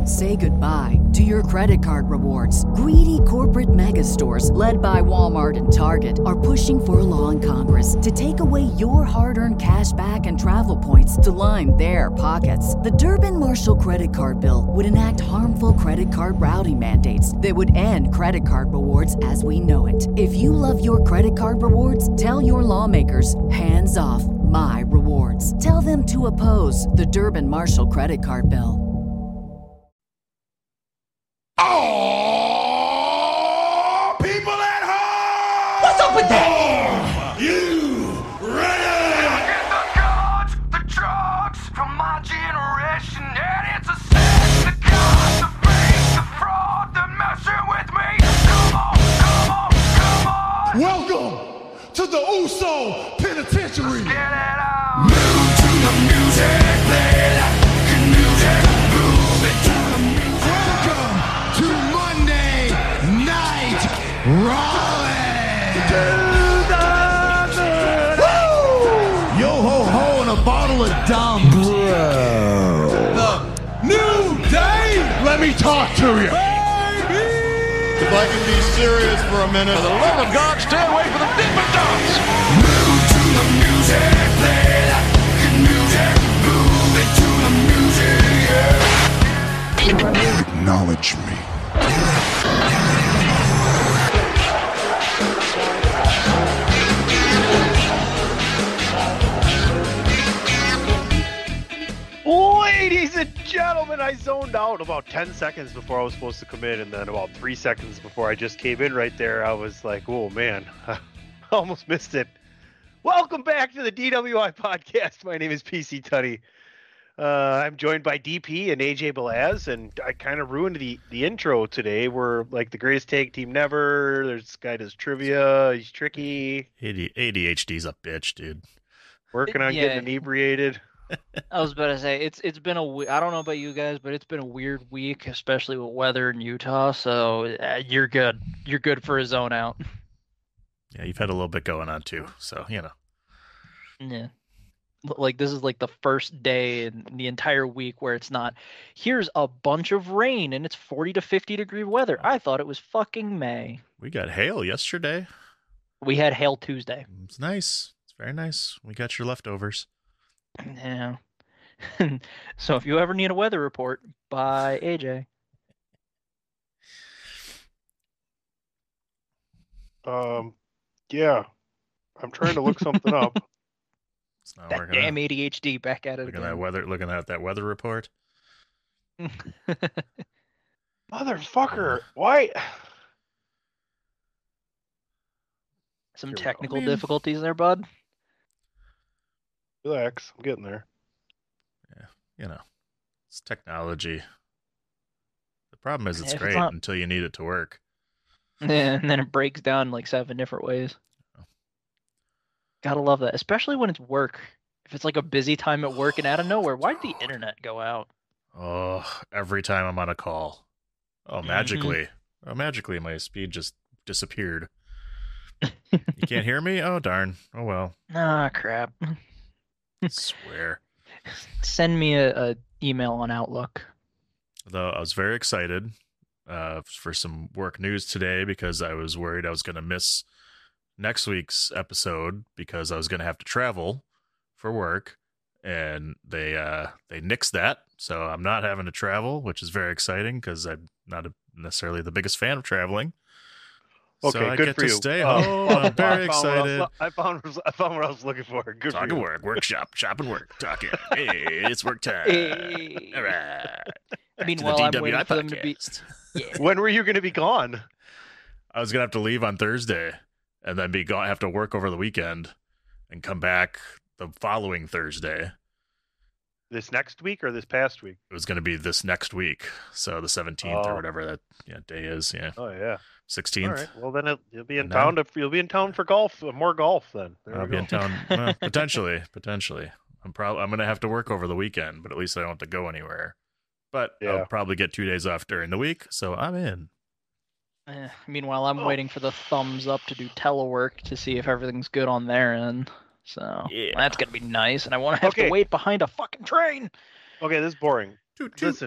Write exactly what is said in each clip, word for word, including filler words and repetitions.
Say goodbye to your credit card rewards. Greedy corporate mega stores, led by Walmart and Target, are pushing for a law in Congress to take away your hard-earned cash back and travel points to line their pockets. The Durbin-Marshall credit card bill would enact harmful credit card routing mandates that would end credit card rewards as we know it. If you love your credit card rewards, tell your lawmakers, hands off my rewards. Tell them to oppose the Durbin-Marshall credit card bill. Oh, people at home! What's up with that? You ready? I get the guns, the drugs from my generation, and it's a sin. The gods, the fake, the fraud, they're messing with me. Come on, come on, come on. Welcome to the Uso Penitentiary. Get it out. Move to the music, play like music. Move it to the music. Welcome to Monday Night Raleigh. Woo! Yo ho ho and a bottle of dumb. Bro. The New Day. Let me talk to you. If I can be serious for a minute. For the love of God, stay away from the Dippin' Dots. Move to the music, play like music. Move it to the music, yeah. Acknowledge me. Ladies and gentlemen, I zoned out about ten seconds before I was supposed to come in, and then about three seconds before I just came in right there, I was like, oh man, I almost missed it. Welcome back to the D W I podcast. My name is P C Tunney. Uh, I'm joined by D P and A J Belaz, and I kind of ruined the, the intro today. We're like the greatest tag team never. There's this guy does trivia. He's tricky. A D H D's a bitch, dude. Working on Yeah. getting inebriated. I was about to say it's it's been a we- I don't know about you guys, but it's been a weird week, especially with weather in Utah. So uh, you're good. You're good for a zone out. Yeah, you've had a little bit going on too, so you know. Yeah. Like this is like the first day in the entire week where it's not. Here's a bunch of rain and it's forty to fifty degree weather. I thought it was fucking May. We got hail yesterday. We had hail Tuesday. It's nice. It's very nice. We got your leftovers. Yeah. So if you ever need a weather report, by A J. Um, yeah, I'm trying to look something up. It's not That working damn out. A D H D back at it Looking at that again. weather. Looking at that weather report. Motherfucker, why? Some Here we go. technical I mean- difficulties there, bud. Relax, I'm getting there. You know, it's technology. The problem is it's If it's great not- until you need it to work. And then it breaks down in like seven different ways. Oh. Gotta love that, especially when it's work. If it's like a busy time at work and out of nowhere, why'd the internet go out? Oh, every time I'm on a call. Oh, magically. Oh, magically my speed just disappeared. You can't hear me? Oh, darn. Oh, well. Ah, crap. I swear. Send me a, a email on Outlook. Though I was very excited uh, for some work news today because I was worried I was going to miss next week's episode because I was going to have to travel for work, and they uh, they nixed that. So I'm not having to travel, which is very exciting because I'm not a, necessarily the biggest fan of traveling. Okay, so I good get for to you. stay Uh, home. I'm very I found what I was- excited. I found I found what I was looking for. Good Talking for you. work, workshop, shop and work, talking. Hey, it's work time. Hey. All right. Back Meanwhile, to I'm the D W I waiting for them to be. podcast. Yeah. When were you going to be gone? I was gonna have to leave on Thursday and then be gone, have to work over the weekend and come back the following Thursday. This next week or this past week? It was gonna be this next week, so the seventeenth Oh. or whatever that yeah, day is. Yeah, Oh yeah. sixteenth. All right. Well, then it, you'll be in And town. then- To, you'll be in town for golf. uh, More golf then. There I'll we be go. in town. Well, potentially, potentially. I'm probably I'm gonna have to work over the weekend, but at least I don't have to go anywhere. But Yeah. I'll probably get two days off during the week, so I'm in. Eh, meanwhile, I'm Oh. waiting for the thumbs up to do telework to see if everything's good on their end. So Yeah. that's gonna be nice, and I won't have Okay. to wait behind a fucking train. Okay, this is boring. Toot, toot. Listen,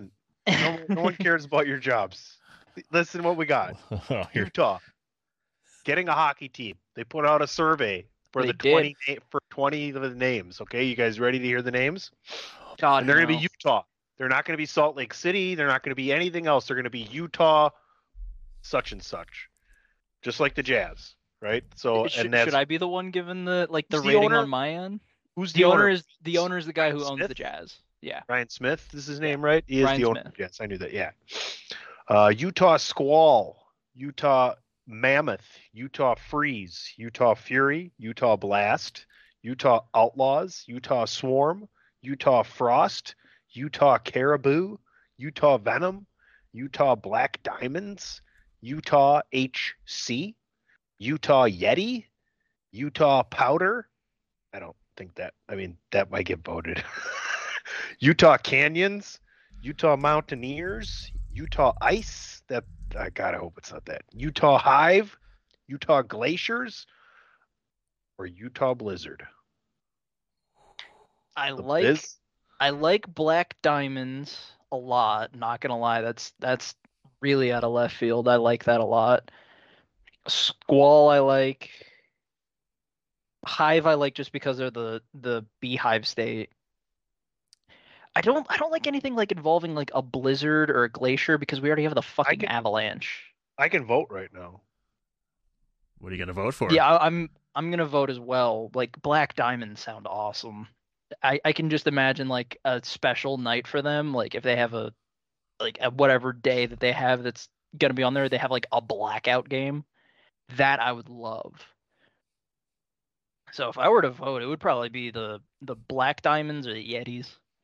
No, no one cares about your jobs. Listen to what we got. Oh, you're- Utah getting a hockey team. They put out a survey for They the did. twenty na- for twenty of the names. Okay, you guys ready to hear the names? God, And they're going to no. be Utah. They're not going to be Salt Lake City. They're not going to be anything else. They're going to be Utah, such and such, just like the Jazz, right? So, Should, and that's should I be the one given the like the Who's the rating owner? on my end? who's The owner is the owner is the guy who Ryan owns Smith? the Jazz. Yeah. Ryan Smith. Is his name right? He is Ryan the owner. Smith. Yes, I knew that. Yeah. Uh, Utah Squall, Utah Mammoth, Utah Freeze, Utah Fury, Utah Blast, Utah Outlaws, Utah Swarm, Utah Frost, Utah Caribou, Utah Venom, Utah Black Diamonds, Utah H C, Utah Yeti, Utah Powder. I don't think that, I mean, that might get voted. Utah Canyons, Utah Mountaineers, Utah Ice. That I gotta hope it's not that. Utah Hive, Utah Glaciers, or Utah Blizzard. I The like Blizz? I like Black Diamonds a lot. Not gonna lie, that's that's really out of left field. I like that a lot. Squall I like. Hive I like just because they're the the beehive state. I don't I don't like anything like involving like a blizzard or a glacier because we already have the fucking can- avalanche. I can vote right now. What are you gonna vote for? Yeah, I, I'm I'm gonna vote as well. Like Black Diamonds sound awesome. I I can just imagine like a special night for them. Like if they have a like a whatever day that they have that's gonna be on there, they have like a blackout game. That I would love. So if I were to vote, it would probably be the the Black Diamonds or the Yetis,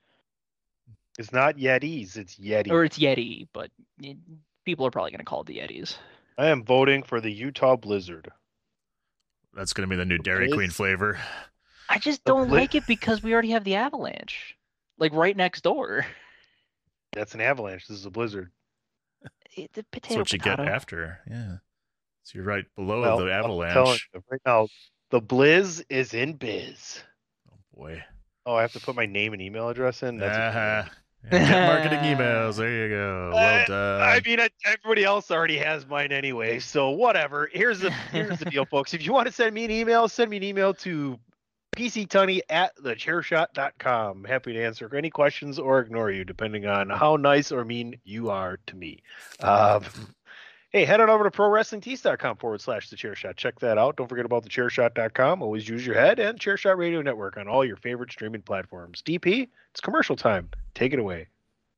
It's not Yetis, it's Yeti. or it's Yeti, but y- people are probably gonna call it the Yetis. I am voting for the Utah Blizzard. That's gonna be the new Dairy Blizz? Queen flavor. I just The don't Bli- like it because we already have the Avalanche, like right next door. That's an avalanche. This is a blizzard. It, the That's potato, what you get potato. after. Yeah. So you're right below Well, the I'm avalanche. telling you, right now, the Blizz is in biz. Oh boy. Oh, I have to put my name and email address in. That's a- Uh-huh. Yeah, marketing emails. There you go. Well Uh, done. I mean, I, everybody else already has mine anyway, so whatever. Here's the here's the deal, folks. If you want to send me an email, send me an email to pctunney at the chairshot dot com. Happy to answer any questions or ignore you, depending on how nice or mean you are to me. Um, hey, head on over to pro wrestling tees dot com forward slash the chair shot. Check that out. Don't forget about the chair shot dot com. Always use your head, and Chairshot Radio Network on all your favorite streaming platforms. D P, it's commercial time. Take it away.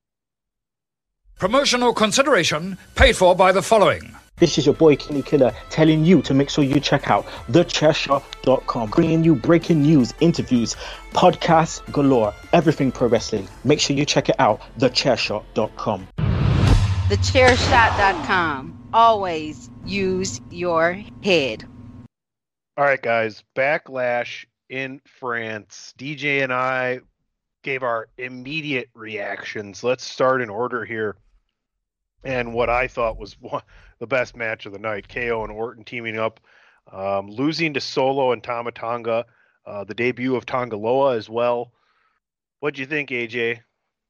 Promotional consideration paid for by the following. This is your boy Kenny Killer telling you to make sure you check out the chair shot dot com, bringing you breaking news, interviews, podcasts galore, everything pro wrestling. Make sure you check it out, the chair shot dot com. the chair shot dot com. Always use your head. All right, guys. Backlash in France. D J and I gave our immediate reactions. Let's start in order here. And what I thought was one, the best match of the night, K O and Orton teaming up, um, losing to Solo and Tama Tonga, uh, the debut of Tongaloa as well. What'd you think, A J?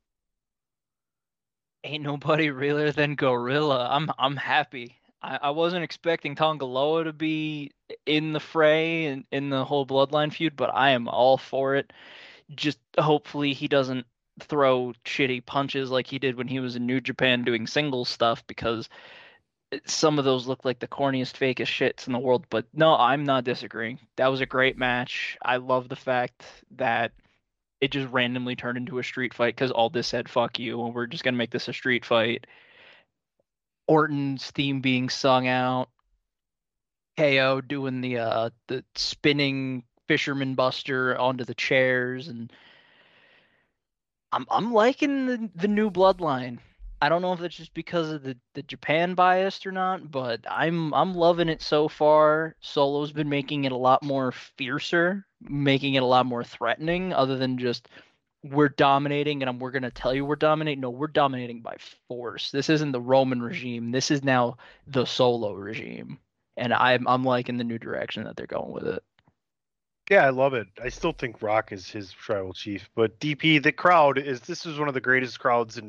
Ain't nobody realer than Gorilla. I'm I'm happy. I, I wasn't expecting Tongaloa to be in the fray and in the whole Bloodline feud, but I am all for it. Just hopefully he doesn't throw shitty punches like he did when he was in New Japan doing singles stuff, because some of those look like the corniest, fakest shits in the world. But no, I'm not disagreeing. That was a great match. I love the fact that it just randomly turned into a street fight because Aldis said, fuck you, and we're just going to make this a street fight. Orton's theme being sung out. K O doing the uh, the spinning Fisherman Buster onto the chairs, and I'm I'm liking the, the new Bloodline. I don't know if it's just because of the, the Japan bias or not, but I'm I'm loving it so far. Solo's been making it a lot more fiercer, making it a lot more threatening, other than just we're dominating and I'm, we're going to tell you we're dominating. No, we're dominating by force. This isn't the Roman regime. This is now the Solo regime. And I'm I'm liking the new direction that they're going with it. Yeah, I love it. I still think Rock is his tribal chief, but D P, the crowd is this is one of the greatest crowds in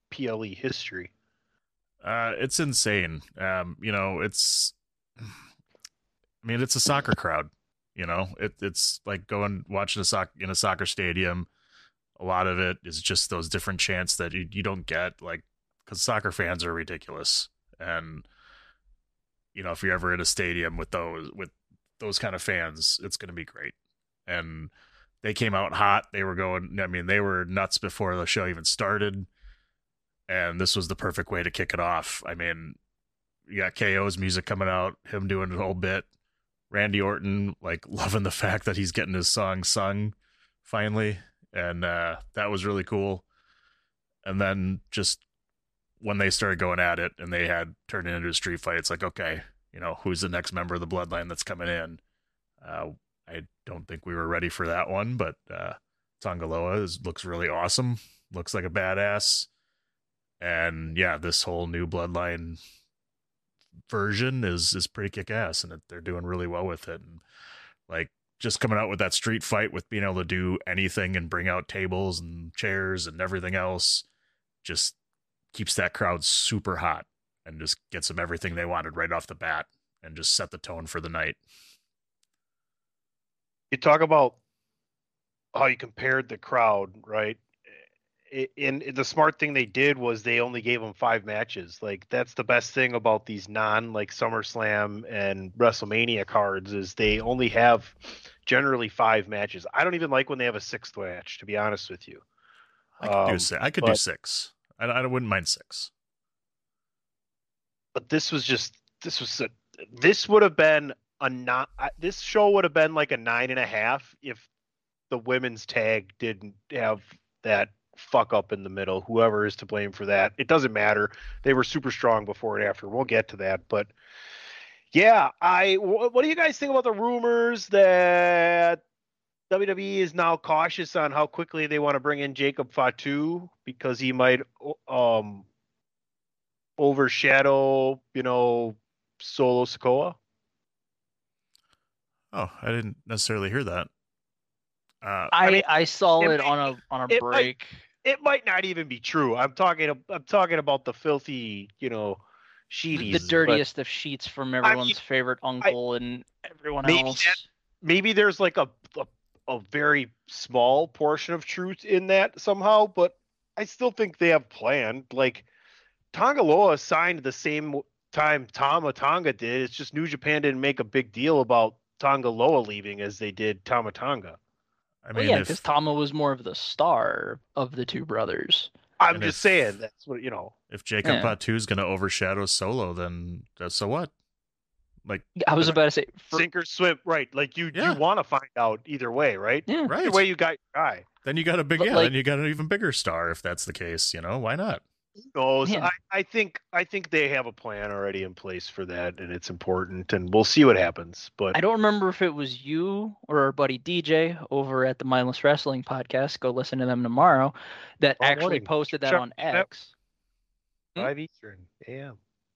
P L E history. Uh, it's insane. Um, you know, it's. I mean, it's a soccer crowd. You know, it, it's like going watching a soc in a soccer stadium. A lot of it is just those different chants that you, you don't get, like, because soccer fans are ridiculous. And you know, if you're ever in a stadium with those with those kind of fans, it's going to be great. And they came out hot. They were going. I mean, they were nuts before the show even started. And this was the perfect way to kick it off. I mean, you got K O's music coming out, him doing a whole bit. Randy Orton, like, loving the fact that he's getting his song sung finally. And uh, that was really cool. And then just when they started going at it and they had turned it into a street fight, it's like, okay, you know, who's the next member of the Bloodline that's coming in? Uh, I don't think we were ready for that one, but uh, Tanga Loa is, looks really awesome. Looks like a badass. And yeah, this whole new Bloodline version is is pretty kick-ass, and it, they're doing really well with it. And like, just coming out with that street fight with being able to do anything and bring out tables and chairs and everything else just keeps that crowd super hot and just gets them everything they wanted right off the bat and just set the tone for the night. You talk about how you compared the crowd, right? And the smart thing they did was they only gave them five matches. Like, that's the best thing about these non like SummerSlam and WrestleMania cards is they only have generally five matches. I don't even like when they have a sixth match, to be honest with you. I could um, do six. I could but, do six. I, I wouldn't mind six. But this was just this was a, this would have been a not. This show would have been like a nine and a half if the women's tag didn't have that fuck up in the middle. Whoever is to blame for that, it doesn't matter. They were super strong before and after. We'll get to that, but yeah, I. What do you guys think about the rumors that W W E is now cautious on how quickly they want to bring in Jacob Fatu because he might um overshadow, you know, Solo Sikoa? Oh, I didn't necessarily hear that. Uh, I I mean, I saw it it, might- on a on a it might- break. It might not even be true. I'm talking. I'm talking about the filthy, you know, The, sheeties. the but dirtiest of sheets from everyone's mean, favorite uncle and everyone maybe else. that- Maybe there's like a, a a very small portion of truth in that somehow, but I still think they have planned. Like, Tonga Loa signed the same time Tama Tonga did. It's just New Japan didn't make a big deal about Tonga Loa leaving as they did Tama Tonga. I Well, mean, yeah, if, because Tama was more of the star of the two brothers. I'm And just if- saying that's what you know. if Jacob Yeah. Fatu is going to overshadow Solo, then uh, so what? Like, I was about to say, for, Sink or swim, right? Like you, Yeah. you want to find out either way, right? yeah, right? Either way, you got your guy. Then you got a big, But, yeah. like- then you got an even bigger star if that's the case. You know, why not? Who knows? Yeah. I, I think I think they have a plan already in place for that, and it's important, and we'll see what happens. But I don't remember if it was you or our buddy D J over at the Mindless Wrestling podcast. Go listen to them tomorrow. That Tomorrow actually morning. posted that Sure. on Yep. X. five Eastern, yeah.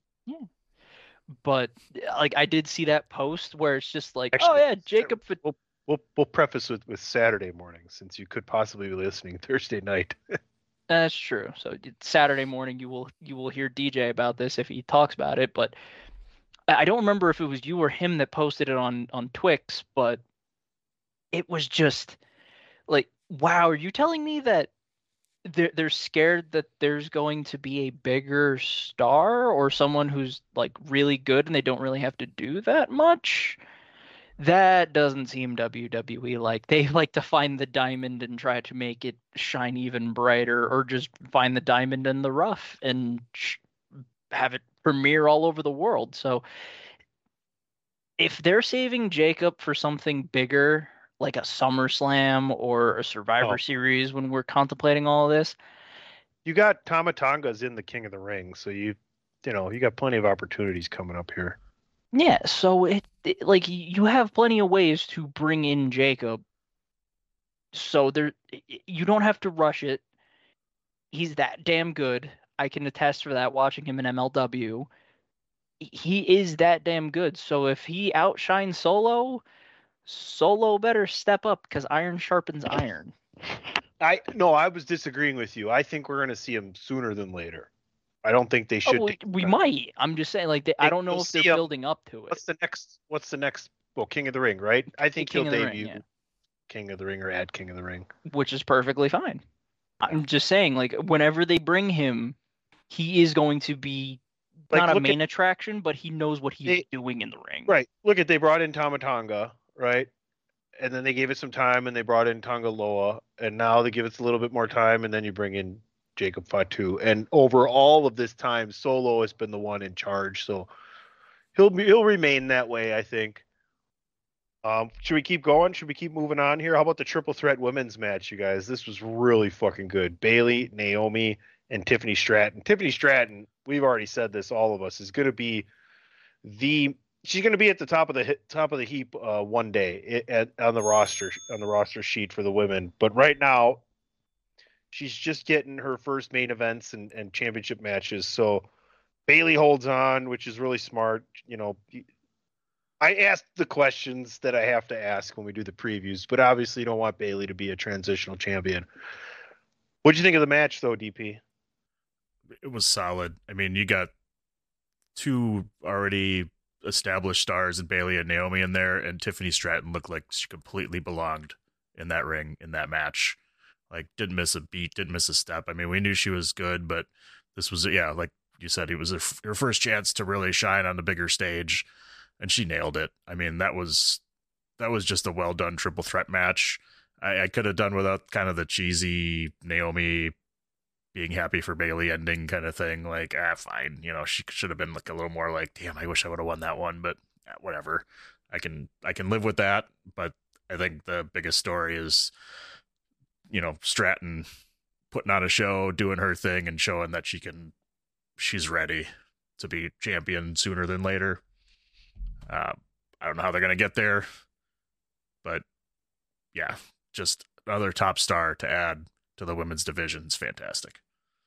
But like, I did see that post where it's just like, oh Actually, yeah, Jacob. Fat- We'll we'll we'll preface with with Saturday morning since you could possibly be listening Thursday night. That's true. So Saturday morning, you will you will hear D J about this if he talks about it. But I I don't remember if it was you or him that posted it on on Twix. But it was just like, wow, are you telling me that they're they're scared that there's going to be a bigger star or someone who's like really good and they don't really have to do that much? That doesn't seem W W E like. They like to find the diamond and try to make it shine even brighter, or just find the diamond in the rough and sh- have it premiere all over the world. So if they're saving Jacob for something bigger, like a SummerSlam or a Survivor Oh. Series when we're contemplating all of this, You got Tama Tonga's in the King of the Ring, so you you know you got plenty of opportunities coming up here. yeah, so it, it like you have plenty of ways to bring in Jacob. So there you don't have to rush it. He's that damn good. I can attest for that watching him in M L W. He is that damn good. So if he outshines Solo, Solo better step up because iron sharpens iron. I no, I was disagreeing with you. I think we're going to see him sooner than later. I don't think they should. Oh, we, we might. I'm just saying, like, they, I don't know You'll if they're see him- building up to it. What's the next? What's the next? Well, King of the Ring, right? I think King he'll of the Ring, debut yeah. King of the Ring or add King of the Ring. Which is perfectly fine. I'm just saying, like, whenever they bring him, he is going to be Like, not a look main at- attraction, but he knows what he's They- doing in the ring. Right. Look at they brought in Tamatanga, right? And then they gave it some time, and they brought in Tonga Loa, and now they give it a little bit more time, and then you bring in Jacob Fatu. And over all of this time, Solo has been the one in charge, so he'll be, he'll remain that way, I think. Um, should we keep going? Should we keep moving on here? How about the triple threat women's match, you guys? This was really fucking good. Bayley, Naomi, and Tiffany Stratton. Tiffany Stratton, we've already said this, all of us, is going to be the she's going to be at the top of the hit, top of the heap uh, one day at, on the roster on the roster sheet for the women. But right now, she's just getting her first main events and, and championship matches. So Bayley holds on, which is really smart. You know, I asked the questions that I have to ask when we do the previews, but obviously you don't want Bayley to be a transitional champion. What'd you think of the match, though, D P? It was solid. I mean, you got two already established stars in Bayley and Naomi in there, and Tiffany Stratton looked like she completely belonged in that ring, in that match. Like, didn't miss a beat, didn't miss a step. I mean, we knew she was good, but this was, yeah, like you said, it was her, her first chance to really shine on the bigger stage, and she nailed it. I mean, that was that was just a well done triple threat match. I, I could have done without kind of the cheesy Naomi being happy for Bayley ending kind of thing. Like, ah, fine. You know, she should have been like a little more like, damn, I wish I would have won that one, but ah, whatever. I can, I can live with that. But I think the biggest story is, you know, Stratton putting on a show, doing her thing and showing that she can, she's ready to be champion sooner than later. Uh, I don't know how they're going to get there, but yeah, just another top star to add to the women's division is fantastic.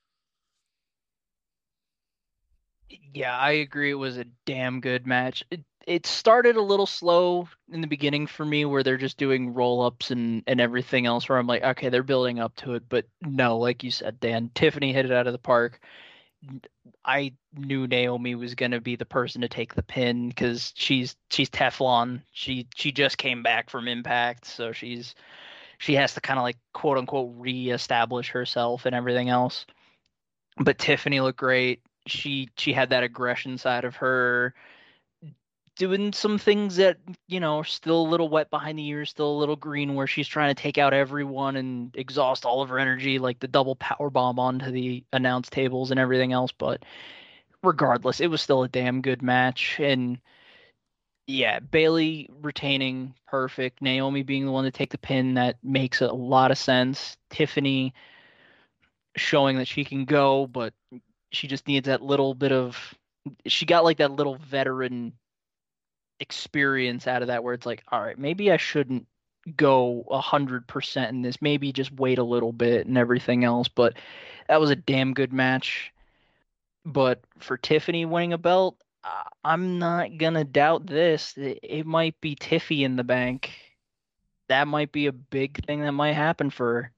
Yeah, I agree. It was a damn good match. It, it started a little slow in the beginning for me, where they're just doing roll-ups and, and everything else, where I'm like, okay, they're building up to it. But no, like you said, Dan, Tiffany hit it out of the park. I knew Naomi was going to be the person to take the pin because she's she's Teflon. She she just came back from Impact, so she's she has to kind of like quote unquote reestablish herself and everything else. But Tiffany looked great. She she had that aggression side of her, doing some things that, you know, are still a little wet behind the ears, still a little green, where she's trying to take out everyone and exhaust all of her energy, like the double power bomb onto the announce tables and everything else. But regardless, it was still a damn good match. And yeah, Bayley retaining, perfect. Naomi being the one to take the pin, that makes a lot of sense. Tiffany showing that she can go, but she just needs that little bit of, she got like that little veteran experience out of that, where it's like, all right, maybe I shouldn't go a hundred percent in this, maybe just wait a little bit and everything else. But that was a damn good match. But for Tiffany winning a belt, uh, I'm not gonna doubt this. It, it might be Tiffy in the bank. That might be a big thing that might happen for her.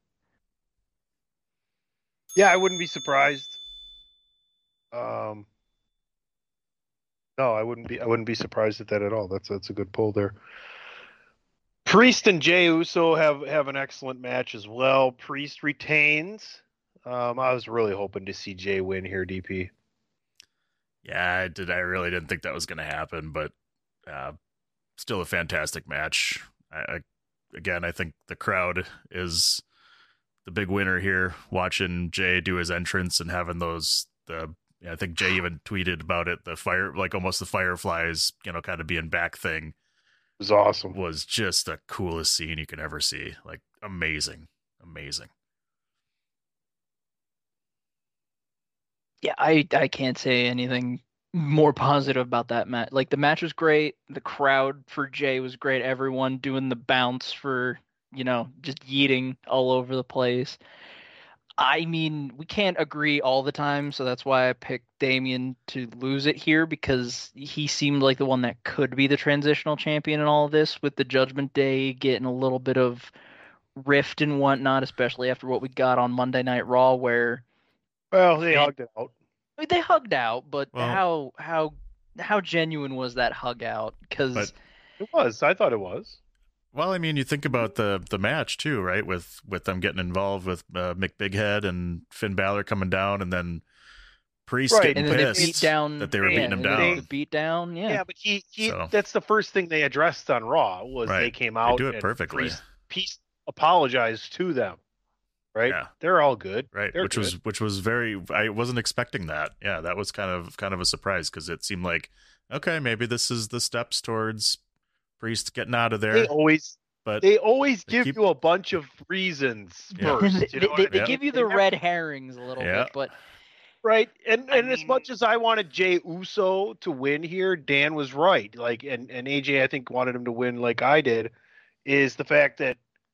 Yeah, I wouldn't be surprised. Um, no, I wouldn't be. I wouldn't be surprised at that at all. That's that's a good pull there. Priest and Jey Uso have have an excellent match as well. Priest retains. Um, I was really hoping to see Jey win here, D P. Yeah, I did. I really didn't think that was going to happen, but uh, still a fantastic match. I, I, again, I think the crowd is the big winner here. Watching Jey do his entrance and having those the. I think Jey even tweeted about it. The fire, like almost the Fireflies, you know, kind of being back thing. It was awesome. Was just the coolest scene you could ever see. Like amazing, amazing. Yeah, I I can't say anything more positive about that match. Like, the match was great. The crowd for Jey was great. Everyone doing the bounce for, you know, just yeeting all over the place. I mean, we can't agree all the time, so that's why I picked Damian to lose it here, because he seemed like the one that could be the transitional champion in all of this, with the Judgment Day getting a little bit of rift and whatnot, especially after what we got on Monday Night Raw, where Well, they Man. hugged it out. I mean, they hugged out, but Well- how how how genuine was that hug out? Because But- It was. I thought it was. Well, I mean, you think about the the match too, right? With with them getting involved with uh, Mick Bighead and Finn Balor coming down, and then Priest Right, getting and then they pissed beat down that they were yeah, beating him and then down. The beat down, yeah. Yeah, but he, he So- that's the first thing they addressed on Raw was Right. they came They out do it and perfectly. Priest, Priest apologized to them. Right? Yeah. They're all good. Right, They're which was good. which was very. I wasn't expecting that. Yeah, that was kind of kind of a surprise because it seemed like okay, maybe this is the steps towards Priest getting out of there. They always but they always they give keep- you a bunch of reasons Yeah. first. they You know what they, I they mean? give you They the never- red herrings a little Yeah. bit, but Right. And I and as mean- much as I wanted Jay Uso to win here, Dan was right. Like and, and A J I think wanted him to win like I did, is the fact that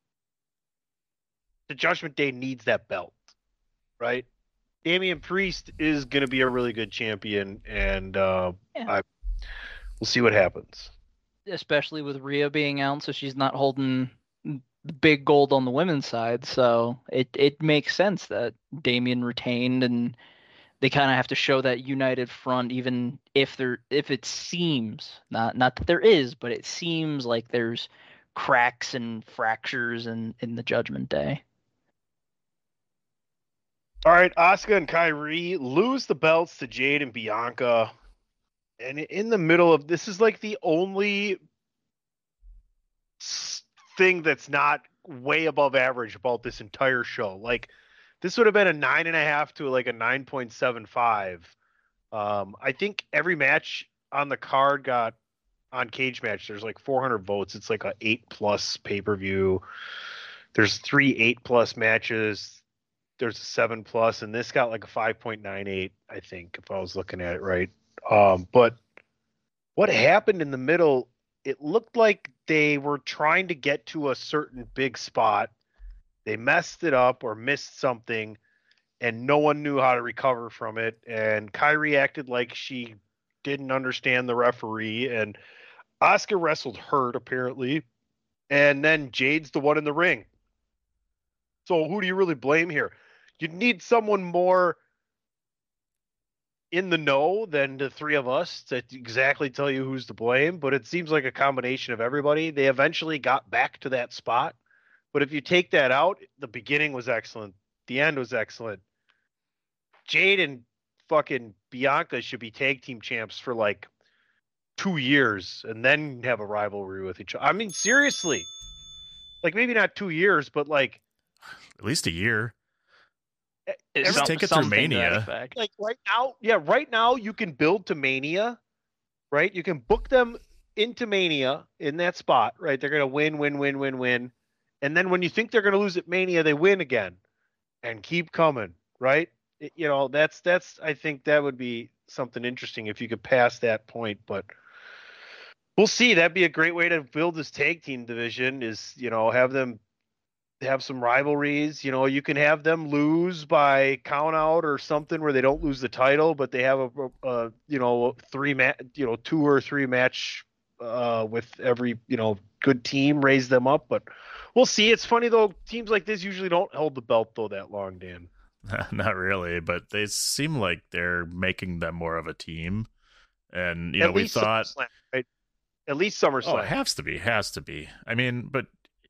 the Judgment Day needs that belt. Right? Damian Priest is gonna be a really good champion and uh Yeah. I we'll see what happens. especially with Rhea being out, so she's not holding the big gold on the women's side. So it it makes sense that Damian retained, and they kind of have to show that united front, even if there if it seems not not that there is, but it seems like there's cracks and fractures in in the Judgment Day. All right, Asuka and Kyrie lose the belts to Jade and Bianca. And in the middle of this is like the only s- thing that's not way above average about this entire show. Like this would have been a nine and a half to like a nine point seven five. Um, I think every match on the card got on Cage Match. There's like four hundred votes. It's like a eight plus pay per view. There's three eight plus matches. There's a seven plus, and this got like a five point nine eight. I think if I was looking at it right. Um, but what happened in the middle, it looked like they were trying to get to a certain big spot. They messed it up or missed something, and no one knew how to recover from it. And Kyrie acted like she didn't understand the referee, and Asuka wrestled hurt, apparently. And then Jade's the one in the ring. So who do you really blame here? You need someone more in the know than the three of us to exactly tell you who's to blame, but it seems like a combination of everybody. They eventually got back to that spot, but if you take that out, the beginning was excellent. The end was excellent. Jade and fucking Bianca should be tag team champs for like two years and then have a rivalry with each other. I mean, seriously. Like maybe not two years, but like At least a year. It's Just some- take it through something to that Mania. effect. like right now, yeah, right now you can build to Mania, right? You can book them into Mania in that spot, right? They're gonna win, win, win, win, win, and then when you think they're gonna lose at Mania, they win again, and keep coming, right? It- you know, that's that's. I think that would be something interesting if you could pass that point, but we'll see. That'd be a great way to build this tag team division. Is you know have them have some rivalries. You know, you can have them lose by count out or something where they don't lose the title, but they have a, a you know three mat you know two or three match uh, with every you know good team, raise them up. But we'll see. It's funny though. Teams like this usually don't hold the belt though that long, Dan. Not really, but they seem like they're making them more of a team. And you At know, we least thought, SummerSlam, right? At least oh, SummerSlam. it has to be, has to be. I mean, but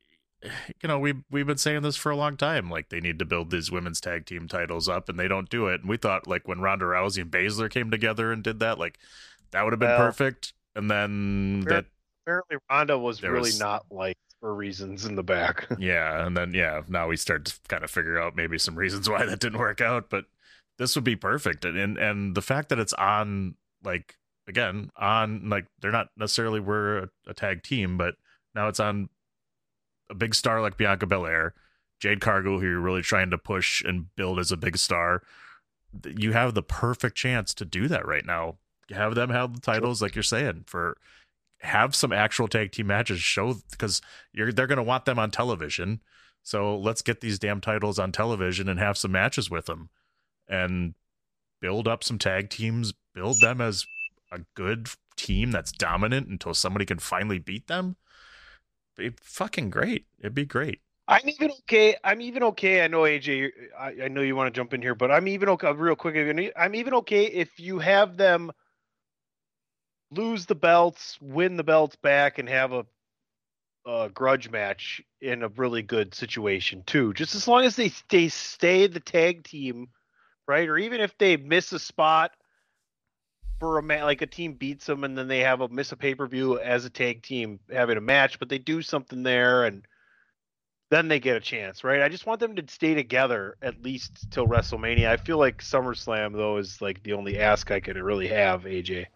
you know, we we've been saying this for a long time. Like they need to build these women's tag team titles up, and they don't do it. And we thought, like when Ronda Rousey and Baszler came together and did that, like that would have been Well, perfect. And then Fair- that, Apparently, Ronda was There really was- not liked for reasons in the back. yeah, and then yeah, now we start to kind of figure out maybe some reasons why that didn't work out. But this would be perfect, and and, and the fact that it's on, like again, on like they're not necessarily we're a, a tag team, but now it's on a big star like Bianca Belair, Jade Cargill, who you're really trying to push and build as a big star. You have the perfect chance to do that right now. You have them have the titles, like you're saying, for have some actual tag team matches. Show because you're they're going to want them on television. So let's get these damn titles on television and have some matches with them, and build up some tag teams. Build them as a good team that's dominant until somebody can finally beat them. It'd be fucking great. It'd be great. I'm even okay. I'm even okay. I know A J. I, I know you want to jump in here, but I'm even okay. Real quick, I'm even okay if you have them lose the belts, win the belts back, and have a, a grudge match in a really good situation too. Just as long as they they stay the tag team, right? Or even if they miss a spot for a ma- like a team beats them and then they have a miss a pay per view as a tag team having a match, but they do something there and then they get a chance, right? I just want them to stay together at least till WrestleMania. I feel like SummerSlam though is like the only ask I could really have, A J.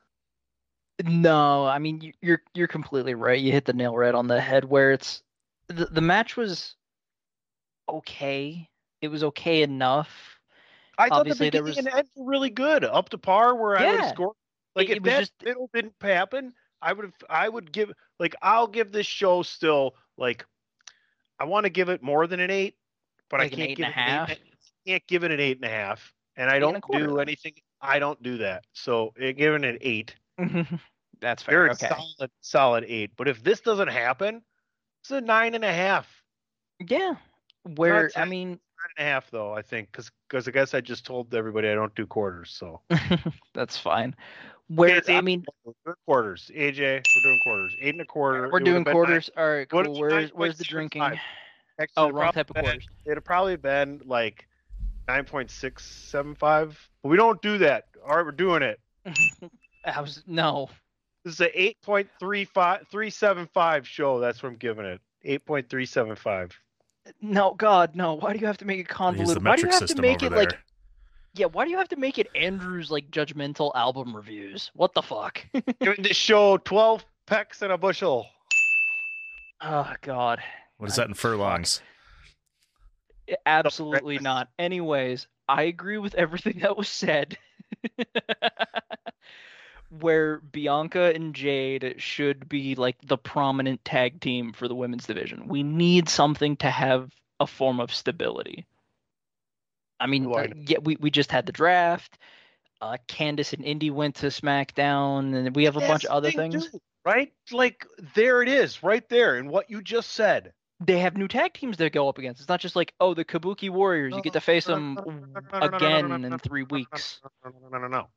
No, I mean you- you're you're completely right. You hit the nail right on the head where it's the, the match was okay. It was okay enough. I thought Obviously, the there beginning was and end were really good, up to par where I would have Yeah. scored. Like It- if it was that just- middle didn't happen, I would have. I would give like I'll give this show still like I want to give it more than an eight, but Like I an can't eight give and a it an half? eight. I can't give it an eight and a half, and I Eight and a don't quarter, do then. anything. I don't do that. So uh, giving it an eight, That's fair. very Okay. solid, solid eight. But if this doesn't happen, it's a nine and a half. Yeah. Where Not I ten, mean, nine and a half though. I think because because I guess I just told everybody I don't do quarters. So that's fine. Where it's eight I mean, we're doing quarters. A J, we're doing quarters. Eight and a quarter. we're It would've doing been quarters. All right, nine- would've cool. been Where's where's the nine point seven drinking? five. Actually, Oh, it'd wrong probably type of been- quarters. It'd probably been like nine point six seven five. But we don't do that. All right, we're doing it. I was no. This is an eight point three five three seven five show. That's what I'm giving it. eight point three seven five. No, God, no. Why do you have to make it Use the convoluted? Why do you metric have to system make over it there. like Yeah, why do you have to make it Andrew's like judgmental album reviews? What the fuck? Giving this show twelve pecks and a bushel. Oh God. What is that in furlongs? Absolutely not. Anyways, I agree with everything that was said. Where Bianca and Jade should be like the prominent tag team for the women's division. We need something to have a form of stability. I mean, Why uh, yeah, we, we just had the draft. Uh, Candice and Indy went to SmackDown, and we have a That's bunch of the other thing, things. too, right? Like there it is, right there, in what you just said. They have new tag teams to go up against. It's not just like, oh, the Kabuki Warriors. You get to face them again in three weeks. No, no, no, no, no.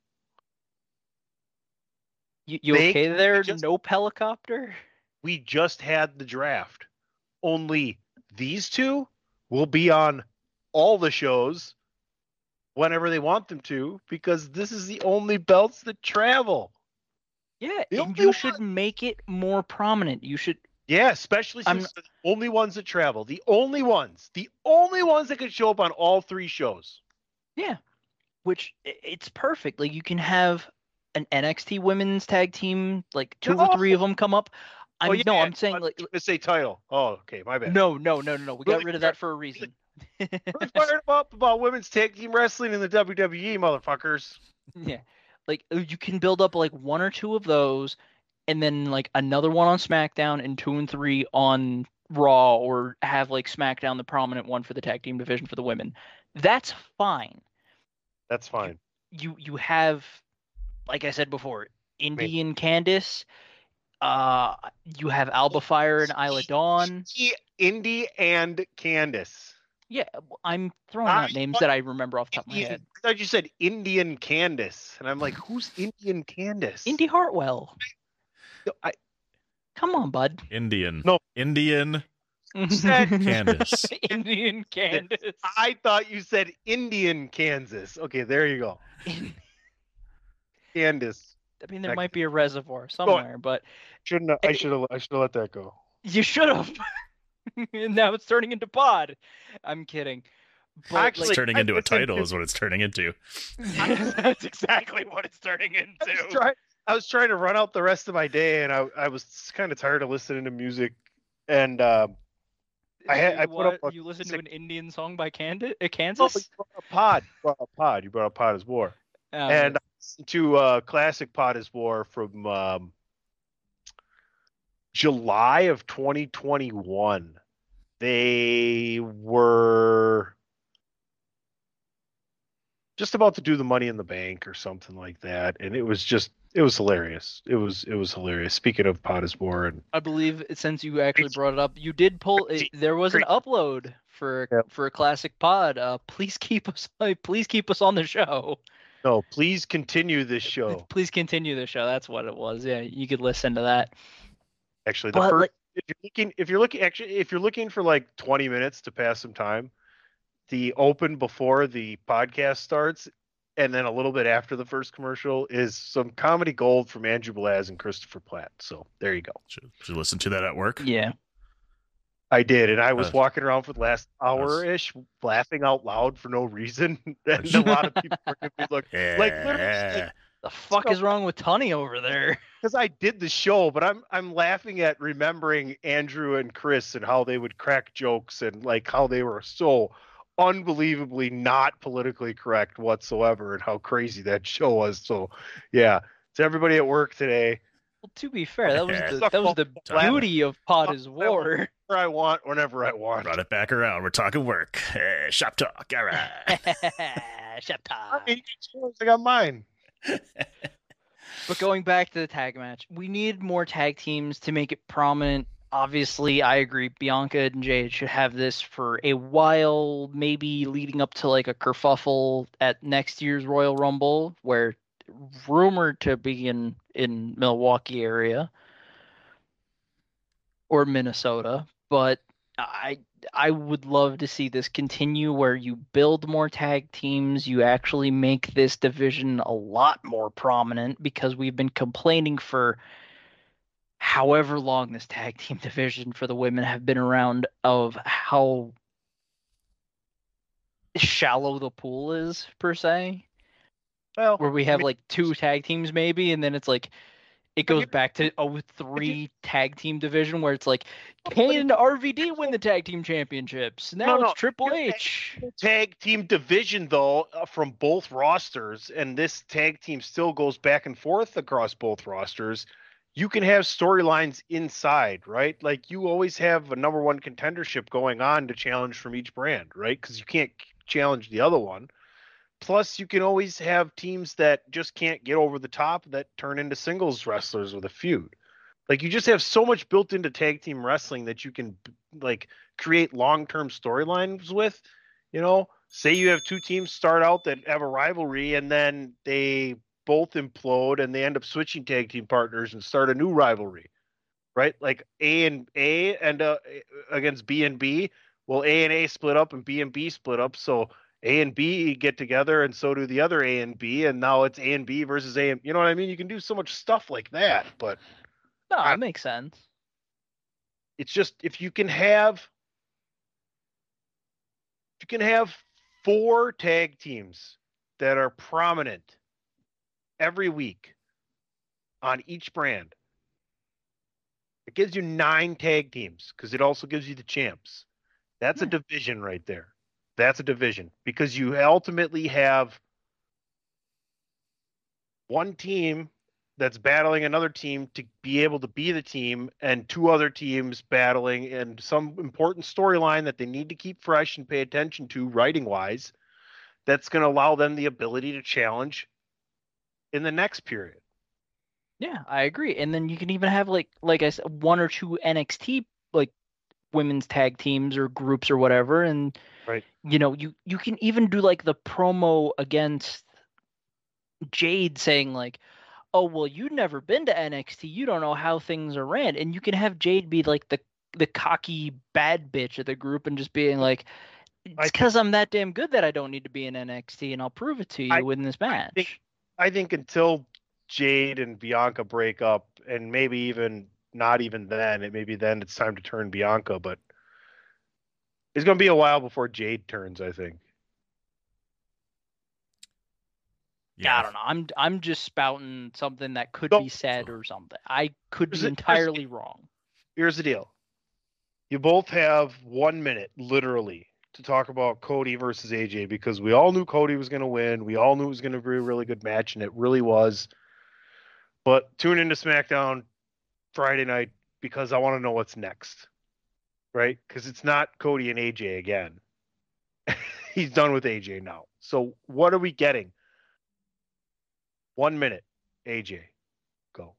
You, you They okay there? just- No helicopter? We just had the draft. Only these two will be on all the shows whenever they want them to, because this is the only belts that travel. Yeah, The and only you should one. make it more prominent. You should. Yeah, especially I'm- since they're the only ones that travel. The only ones. The only ones that can show up on all three shows. Yeah, which i- it's perfect. Like you can have an N X T women's tag team, like two or three of them come up. I'm Oh, yeah, no, I'm saying I'm like gonna say title. Oh, okay, my bad. no, no, no, no, no. We got Really rid of that for a reason. Who's fired up about women's tag team wrestling in the W W E, motherfuckers? Yeah, like uh, you can build up like one or two of those, and then like another one on SmackDown and two and three on Raw, or have like SmackDown the prominent one for the tag team division for the women. That's fine. That's fine. You you have, like I said before, Indy and Candice. Uh, you have Alba Fire and Isla Dawn. E- Indy and Candice. Yeah, I'm throwing I out names that I remember off the top of my Indian, head. I thought you said Indian Candice, and I'm like, who's Indian Candice? Indy Hartwell. No, I Come on, bud. Indian. No. Indian said Candice. Indian Candice. I thought you said Indian Kansas. Okay, there you go. Candice. I mean, there That- might be a reservoir somewhere, but Shouldn't I should have I should have let that go. you should have. And now it's turning into pod. I'm kidding. But, Actually, It's turning I- into a it's in- title, is what it's turning into. that's exactly what it's turning I was, into. trying, I was trying to run out the rest of my day, and I I was kind of tired of listening to music, and uh, I had you, I put what, up a you listened to sick- an Indian song by Candid- uh, Oh, Kansas? but you brought up Pod. You brought up Pod. You brought up Pod as War. Um, And I listened to uh, classic Pod is War from um, July of twenty twenty-one. They were just about to do the Money in the Bank or something like that, and it was just it was hilarious. It was it was hilarious. Speaking of Pot is War, and I believe since you actually brought it up, you did pull. It, there was an upload for Yep. for a classic pod. Uh, please keep us. Please keep us on the show. no, please continue this show. Please continue the show. That's what it was. Yeah, you could listen to that. Actually, the But, first like- if you're looking if you're looking actually if you're looking for like twenty minutes to pass some time, the open before the podcast starts and then a little bit after the first commercial is some comedy gold from Andrew Blaz and Christopher Platt. So there you go. Should, should listen to that at work. Yeah. I did, and I was Uh, walking around for the last hour ish laughing out loud for no reason. And a lot of people were giving me look like literally Yeah. The fuck is wrong with Tunney over there? because I did the show, but I'm I'm laughing at remembering Andrew and Chris and how they would crack jokes and like how they were so unbelievably not politically correct whatsoever and how crazy that show was. So yeah, to everybody at work today, Well, to be fair, that was Yeah. the that was the beauty of Pod is War. whenever I want, whenever I want. Brought it back around. We're talking work. Eh, shop talk. All right. Shut I up. mean, you get yours, I got mine. But going back to the tag match, we need more tag teams to make it prominent. Obviously, I agree. Bianca and Jade should have this for a while, maybe leading up to like a kerfuffle at next year's Royal Rumble, where rumored to be in in Milwaukee area or Minnesota. But I I would love to see this continue where you build more tag teams, you actually make this division a lot more prominent, because we've been complaining for however long this tag team division for the women have been around of how shallow the pool is, per se. Well, Where we have I mean, like two tag teams maybe, and then it's like it goes back to a three tag team division where it's like Kane and R V D win the tag team championships. Now No, it's no, Triple you're- H. tag team division though uh, from both rosters, and this tag team still goes back and forth across both rosters. You can have storylines inside, right? Like you always have a number one contendership going on to challenge from each brand, right? Because you can't challenge the other one. Plus, you can always have teams that just can't get over the top that turn into singles wrestlers with a feud. Like you just have so much built into tag team wrestling that you can like create long-term storylines with. You know, say you have two teams start out that have a rivalry and then they both implode and they end up switching tag team partners and start a new rivalry, right? Like A and A and uh, against B and B. Well, A and A split up and B and B split up, so A and B get together, and so do the other A and B, and now it's A and B versus A and you know what I mean? You can do so much stuff like that, but No, that makes sense. it's just if you can have if you can have four tag teams that are prominent every week on each brand, it gives you nine tag teams because it also gives you the champs. That's a division right there. That's a division because you ultimately have one team that's battling another team to be able to be the team, and two other teams battling and some important storyline that they need to keep fresh and pay attention to writing wise. That's going to allow them the ability to challenge in the next period. Yeah, I agree. And then you can even have like like I said, one or two N X T like women's tag teams or groups or whatever, and Right. you know, you you can even do like the promo against Jade saying like, "Oh, well, you've never been to N X T. You don't know how things are ran." And you can have Jade be like the the cocky bad bitch of the group and just being like, "It's because I'm that damn good that I don't need to be in N X T, and I'll prove it to you I- in this match." I think, I think until Jade and Bianca break up, and maybe even not even then, it maybe then it's time to turn Bianca, but it's going to be a while before Jade turns, I think. I don't know. I'm I'm just spouting something that could No. be said or something. I could Here's be the- here's the- entirely wrong. Here's the deal. You both have one minute, literally, to talk about Cody versus A J because we all knew Cody was going to win. We all knew it was going to be a really good match, and it really was. But tune into SmackDown Friday night because I want to know what's next, right? Because it's not Cody and A J again. he's done with A J now. So what are we getting? One minute, A J, go.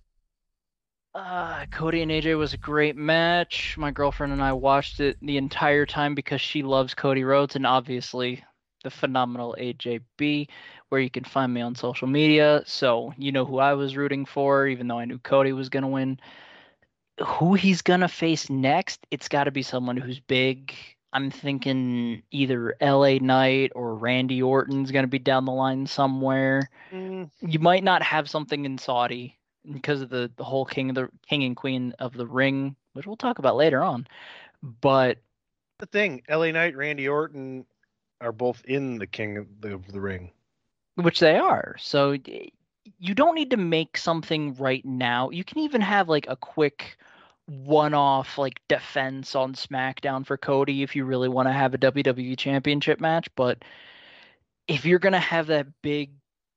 Uh, Cody and A J was a great match. My girlfriend and I watched it the entire time because she loves Cody Rhodes and obviously the phenomenal A J B, where you can find me on social media. So you know who I was rooting for, even though I knew Cody was going to win. Who he's going to face next, it's got to be someone who's big. I'm thinking either L A Knight or Randy Orton's going to be down the line somewhere. Mm. You might not have something in Saudi because of the, the whole king of the king and queen of the ring, which we'll talk about later on. But The thing, L A Knight, Randy Orton are both in the King of the, of the Ring. which they are. So y- you don't need to make something right now. You can even have like a quick one-off like defense on SmackDown for Cody if you really want to have a W W E Championship match. But if you're gonna have that big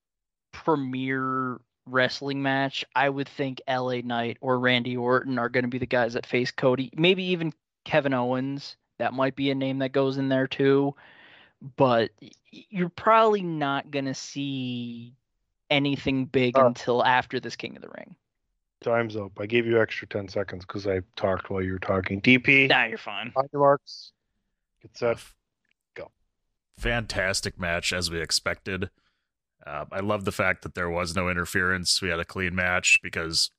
premier wrestling match, I would think L A Knight or Randy Orton are going to be the guys that face Cody. Maybe even Kevin Owens. That might be a name that goes in there too. But y- you're probably not going to see anything big Uh. until after this King of the Ring. Time's up. I gave you extra ten seconds because I talked while you were talking. D P, Nah, you're fine. on your marks, get set, go. Fantastic match as we expected. Uh, I love the fact that there was no interference. We had a clean match because,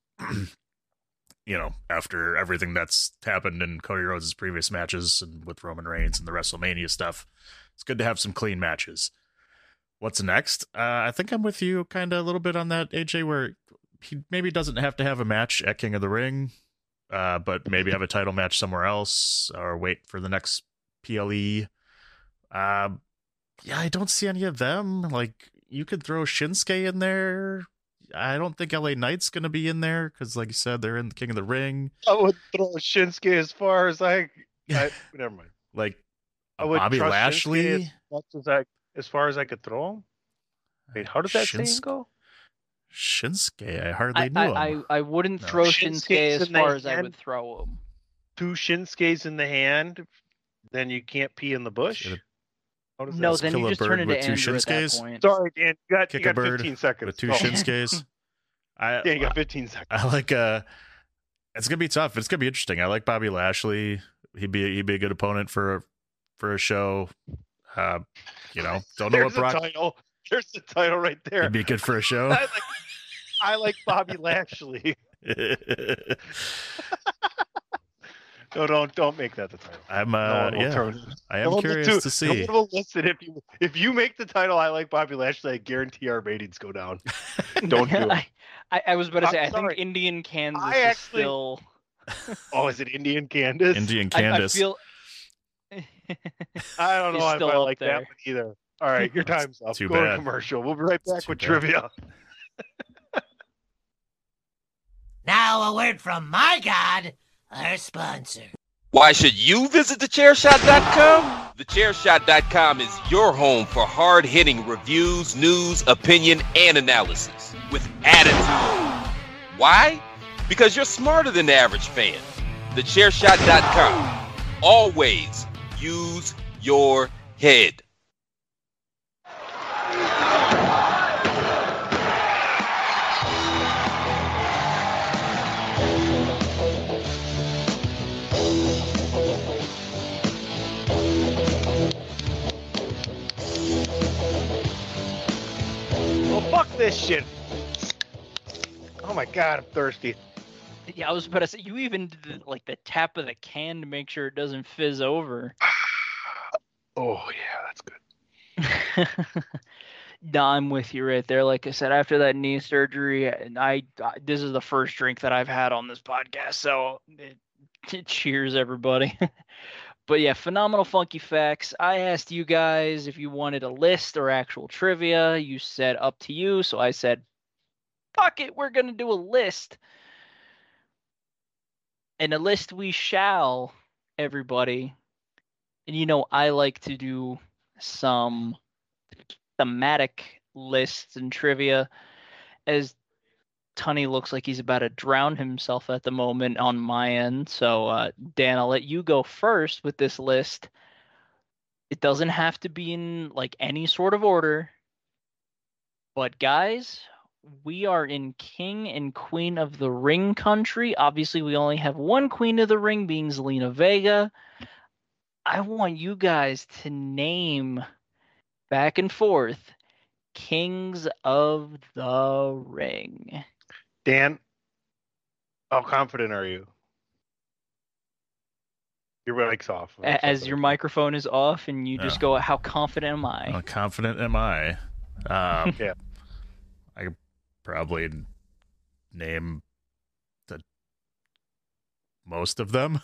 you know, after everything that's happened in Cody Rhodes' previous matches and with Roman Reigns and the WrestleMania stuff, it's good to have some clean matches. What's next? Uh, I think I'm with you kind of a little bit on that, A J, where he maybe doesn't have to have a match at King of the Ring, uh, but maybe have a title match somewhere else or wait for the next P L E. Uh, yeah, I don't see any of them. Like, you could throw Shinsuke in there. I don't think L A Knight's going to be in there because, like you said, they're in the King of the Ring. I would throw Shinsuke as far as I. I never mind. Like, I would Bobby trust Lashley. Shinsuke as much as I, as far as I could throw him. Wait, how does that saying Shins- go? Shinsuke, I hardly I, knew I, him. I, I wouldn't No. throw Shinsuke's Shinsuke as in the far as I hand. would throw him. Two Shinsuke's in the hand, then you can't pee in the bush. Should've- How does No, that then kill you a just bird turn into with two Andrew at that Shinsuke's? point. Sorry, Dan. You got, Kick you a got bird fifteen seconds. with two Go. Shinsuke's. I, Yeah, you got fifteen seconds. I like uh it's gonna be tough. It's gonna be interesting. I like Bobby Lashley. He'd be he'd be a good opponent for a for a show. Uh, you know, don't know There's what Brock. a title. There's the title right there. He'd be good for a show. I like, I like Bobby Lashley. No, don't don't make that the title. I'm No uh one will yeah. turn it. I am No one will curious do- to see. No one will listen if you if you make the title. I like Bobby Lashley. I guarantee our ratings go down. Don't do it. I, I, I was about to I'm say, I sorry. think Indian Kansas I is actually- still. Oh, is it Indian Candace? Indian I, I Candace. feel. I don't know He's if still I up like that there. one either. All right, your That's time's up. too Go to bad. commercial. We'll be right back That's with too bad. trivia. Now a word from my God, our sponsor. Why should you visit the chair shot dot com? the chair shot dot com is your home for hard-hitting reviews, news, opinion, and analysis with attitude. Why? Because you're smarter than the average fan. the chair shot dot com. Always use your head. Well, fuck this shit. Oh my god, I'm thirsty. Yeah, I was about to say, you even did the, like the tap of the can to make sure it doesn't fizz over. Oh yeah, that's good. No, I'm with you right there. Like I said, after that knee surgery, and I, I this is the first drink that I've had on this podcast, so it, it cheers everybody. But yeah, phenomenal funky facts. I asked you guys if you wanted a list or actual trivia. You said up to you, so I said, fuck it, we're gonna do a list. And a list we shall, everybody. And you know, I like to do some thematic lists and trivia, as Tunney looks like he's about to drown himself at the moment on my end. So, uh, Dan, I'll let you go first with this list. It doesn't have to be in like any sort of order. But guys, we are in King and Queen of the Ring country. Obviously, we only have one Queen of the Ring, being Zelina Vega. I want you guys to name back and forth Kings of the Ring. Dan, how confident are you? Your mic's off. As your microphone is off, and you just Yeah. go, "How confident am I?" How confident am I? Um, yeah. I could probably name the most of them.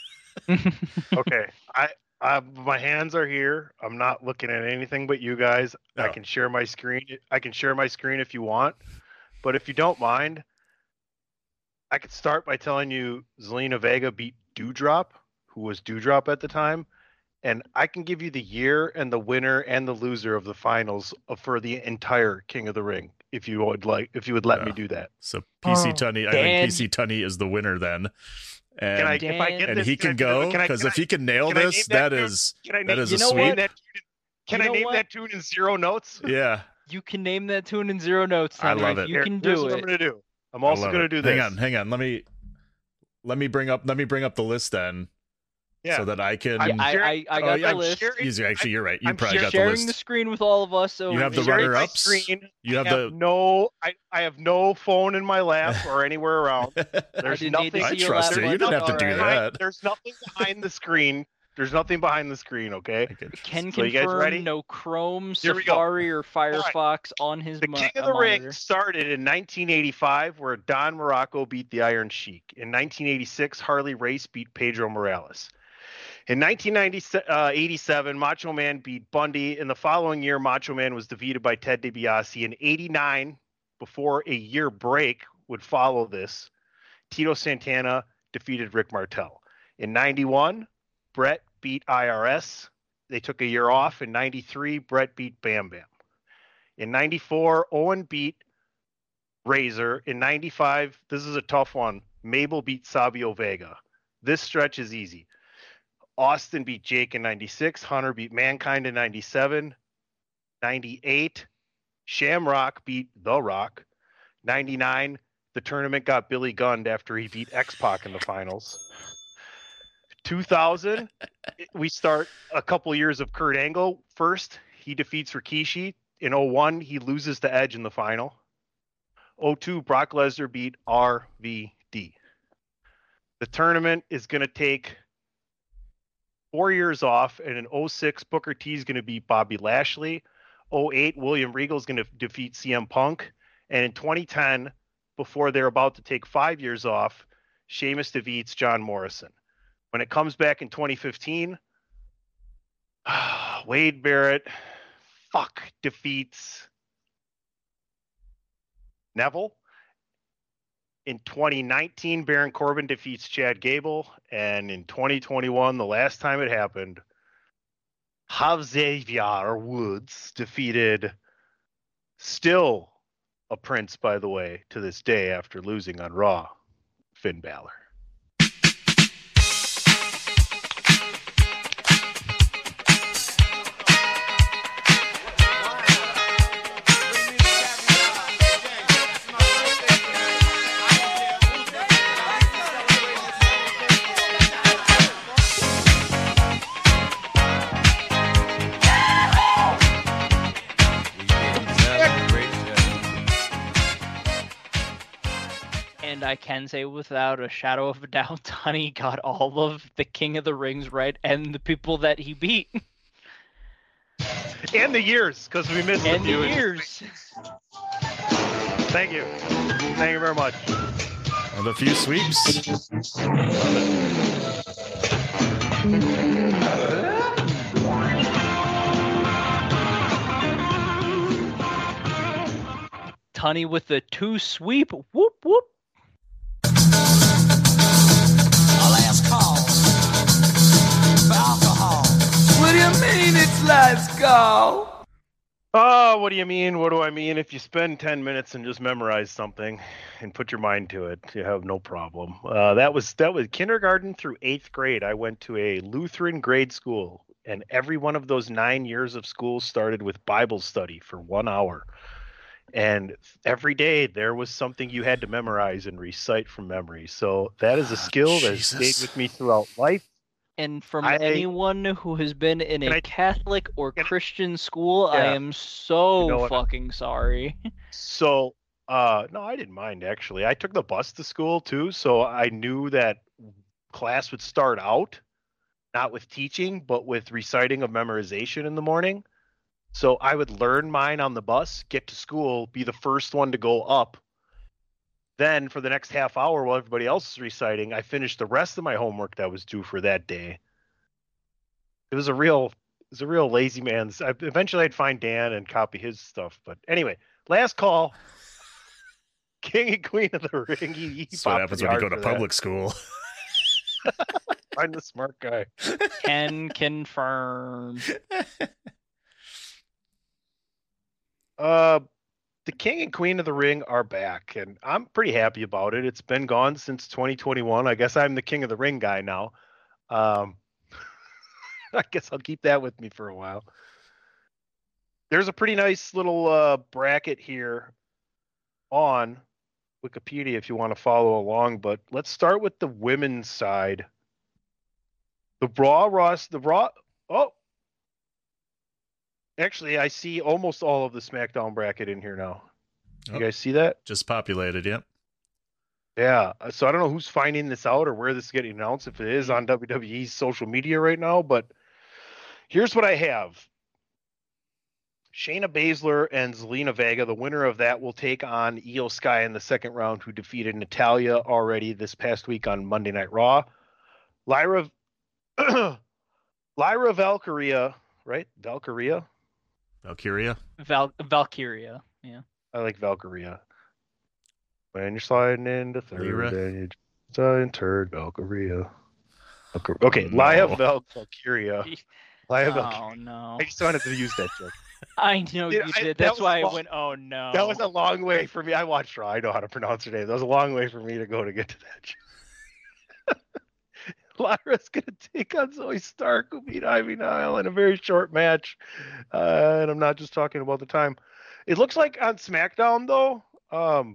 Okay. I, I my hands are here. I'm not looking at anything but you guys. I Oh. can share my screen. I can share my screen if you want. But if you don't mind, I could start by telling you Zelina Vega beat Dewdrop, who was Dewdrop at the time. And I can give you the year and the winner and the loser of the finals for the entire King of the Ring, if you would like, if you would let Yeah. me do that. So P C Oh, Tunney, I Dan. think P C Tunney is the winner then. And, Can I, Dan- if I get and this, he can I do- go can I- because can if I- he can nail can I this, name that that tune? is Can I that name- is You a know sweep. what? that tune in- Can You I know name what? that tune in zero notes? Yeah, You can name that tune in zero notes. I Henry. love it. You Here- can here's do what I'm it. gonna do. I'm I also love gonna it. do this. Hang on, hang on. Let me let me bring up let me bring up the list then, Yeah. so that I can. I'm Yeah, I, sharing- I, I oh, got yeah, the I'm list. sharing- Easy, actually, you're right. You I'm probably got the Sharing list. the screen with all of us. So You have the we- sharing my runner-ups. screen. You have I have the- no. I, I have no phone in my lap or anywhere around. There's didn't need to nothing. I see your trust lap you. You button. didn't have to do Alright. that. There's nothing behind the screen. There's nothing behind the screen. Okay. I could- Can So you guys ready? confirm no Chrome, Here we go. Safari, or Firefox on his The mo- King of uh, the monitor. Ring started in nineteen eighty-five, where Don Morocco beat the Iron Sheik. In nineteen eighty-six, Harley Race beat Pedro Morales. In nineteen eighty-seven, Macho Man beat Bundy. In the following year, Macho Man was defeated by Ted DiBiase. In eighty-nine, before a year break would follow this, Tito Santana defeated Rick Martel. In ninety-one, Brett beat I R S. They took a year off. In ninety-three, Brett beat Bam Bam. In ninety-four, Owen beat Razor. In ninety-five, this is a tough one. Mabel beat Sabio Vega. This stretch is easy. Austin beat Jake in ninety-six. Hunter beat Mankind in ninety-seven. ninety-eight, Shamrock beat The Rock. ninety-nine, the tournament got Billy Gunned after he beat X-Pac in the finals. two thousand, we start a couple years of Kurt Angle. First, he defeats Rikishi. In oh one, he loses to Edge in the final. oh two, Brock Lesnar beat R V D. The tournament is going to take four years off, and in oh six, Booker T is going to beat Bobby Lashley. oh eight, William Regal is going to defeat C M Punk. And in twenty ten, before they're about to take five years off, Sheamus defeats John Morrison. When it comes back in twenty fifteen, Wade Barrett, fuck, defeats Neville. In twenty nineteen, Baron Corbin defeats Chad Gable. And in twenty twenty-one, the last time it happened, Xavier Woods defeated, still a prince, by the way, to this day after losing on Raw, Finn Balor. And I can say without a shadow of a doubt, Tony got all of the King of the Rings right and the people that he beat. And the years, because we missed And a the few. years. Thank you. Thank you very much. Well, the few sweeps. Tony with the two sweep. Whoop, whoop. Last call for alcohol. What do you mean it's last call? Oh, what do you mean? What do I mean? If you spend ten minutes and just memorize something and put your mind to it, you have no problem. Uh, that was that was kindergarten through eighth grade. I went to a Lutheran grade school and every one of those nine years of school started with Bible study for one hour. And every day there was something you had to memorize and recite from memory. So that is a skill that has stayed with me throughout life. And from I- anyone who has been in Can a I- Catholic or Christian school, I Yeah. am so You know what? fucking sorry. So, uh, no, I didn't mind actually. I took the bus to school too, so I knew that class would start out not with teaching, but with reciting of memorization in the morning. So I would learn mine on the bus, get to school, be the first one to go up. Then for the next half hour while everybody else is reciting, I finished the rest of my homework that was due for that day. It was a real, it was a real lazy man's. I, eventually, I'd find Dan and copy his stuff. But anyway, last call. King and Queen of the Ring. He, he That's what popped happens pretty when you hard go to for that. public school. I'm the smart guy. Can confirm. Uh, the King and Queen of the Ring are back, and I'm pretty happy about it. It's been gone since twenty twenty-one. I guess I'm the King of the Ring guy now. Um, I guess I'll keep that with me for a while. There's a pretty nice little uh, bracket here on Wikipedia if you want to follow along, but let's start with the women's side. The Raw Ross, the Raw. Oh, actually, I see almost all of the SmackDown bracket in here now. You Oh. guys see that? Just populated, yep. Yeah. So I don't know who's finding this out or where this is getting announced, if it is on W W E's social media right now, but here's what I have. Shayna Baszler and Zelina Vega, the winner of that, will take on Io Sky in the second round, who defeated Natalia already this past week on Monday Night Raw. Lyra, Lyra Valkyria, right? Valkyria? Valkyria? Val Valkyria. Yeah. I like Valkyria. When you're sliding into third, Lyra? and you just turd, Valkyria. Valkyr- Okay, Lyra Val- Valkyria. Lyra Valkyria. Oh no. I just wanted to use that joke. I know Dude, you I- did. that That's was why I long- went, oh no. That was a long way for me. I watched Raw. I know how to pronounce her name. That was a long way for me to go to get to that. Lyra's going to take on Zoe Stark, who beat Ivy Nile in a very short match. Uh, and I'm not just talking about the time. It looks like on SmackDown, though, um,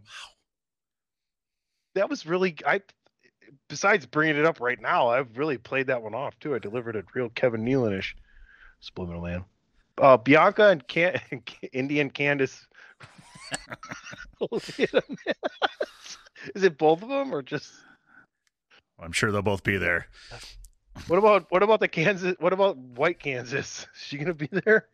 that was really, I. besides bringing it up right now, I've really played that one off, too. I delivered it real Kevin Nealon-ish. Subliminal Land. Uh, Bianca and Can- Indian Candice. Is it both of them or just? I'm sure they'll both be there. What about what about the Kansas? What about White Kansas? Is she gonna be there?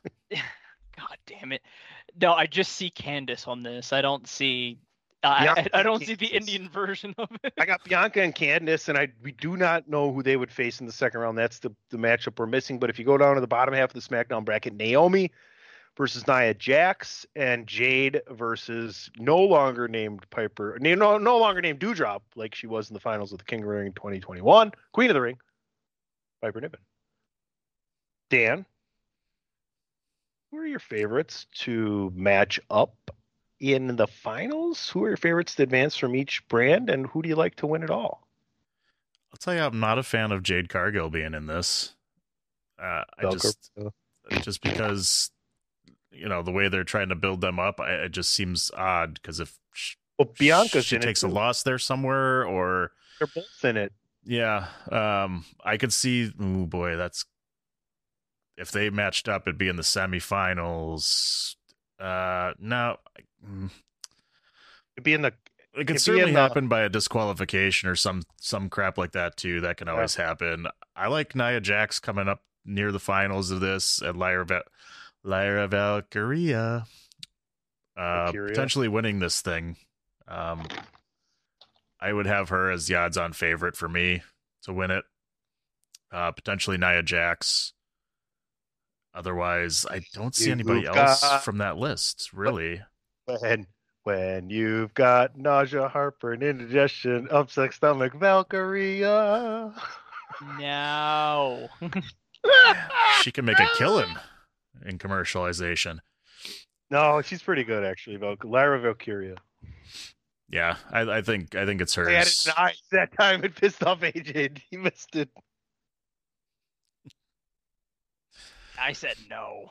God damn it. No, I just see Candace on this. I don't see I, Bianca I, I don't and see the Candice. Indian version of it. I got Bianca and Candice, and I we do not know who they would face in the second round. That's the the matchup we're missing. But if you go down to the bottom half of the SmackDown bracket, Naomi versus Nia Jax, and Jade versus no longer named Piper, no no longer named Doudrop, like she was in the finals of the King of the Ring twenty twenty-one, Queen of the Ring, Piper Niven. Dan, who are your favorites to match up in the finals? Who are your favorites to advance from each brand, and who do you like to win it all? I'll tell you, I'm not a fan of Jade Cargill being in this. Uh, I Velcro. just, just because, you know, the way they're trying to build them up, I, it just seems odd. Because if she, Well, Bianca's she in takes it a too. loss there somewhere, or They're both in it. yeah, um, I could see. Oh boy, that's if they matched up, it'd be in the semifinals. Uh, no, mm, It'd be in the. it It'd could be certainly in the- happen by a disqualification or some some crap like that too. That can always happen. I like Nia Jax coming up near the finals of this, and Lyra Val- Lyra Valkyria, uh, Valkyria. potentially winning this thing. Um, I would have her as the odds-on favorite for me to win it. Uh, potentially Nia Jax. Otherwise, I don't see You've anybody else got- from that list, really. When when you've got nausea, heartburn, indigestion, upset stomach, Valkyria. No. She can make a killing in commercialization. No, she's pretty good actually. Val- Lyra Valkyria. Yeah, I, I think I think it's I had it hers. in the eyes that time. It pissed off A J. He missed it. I said no.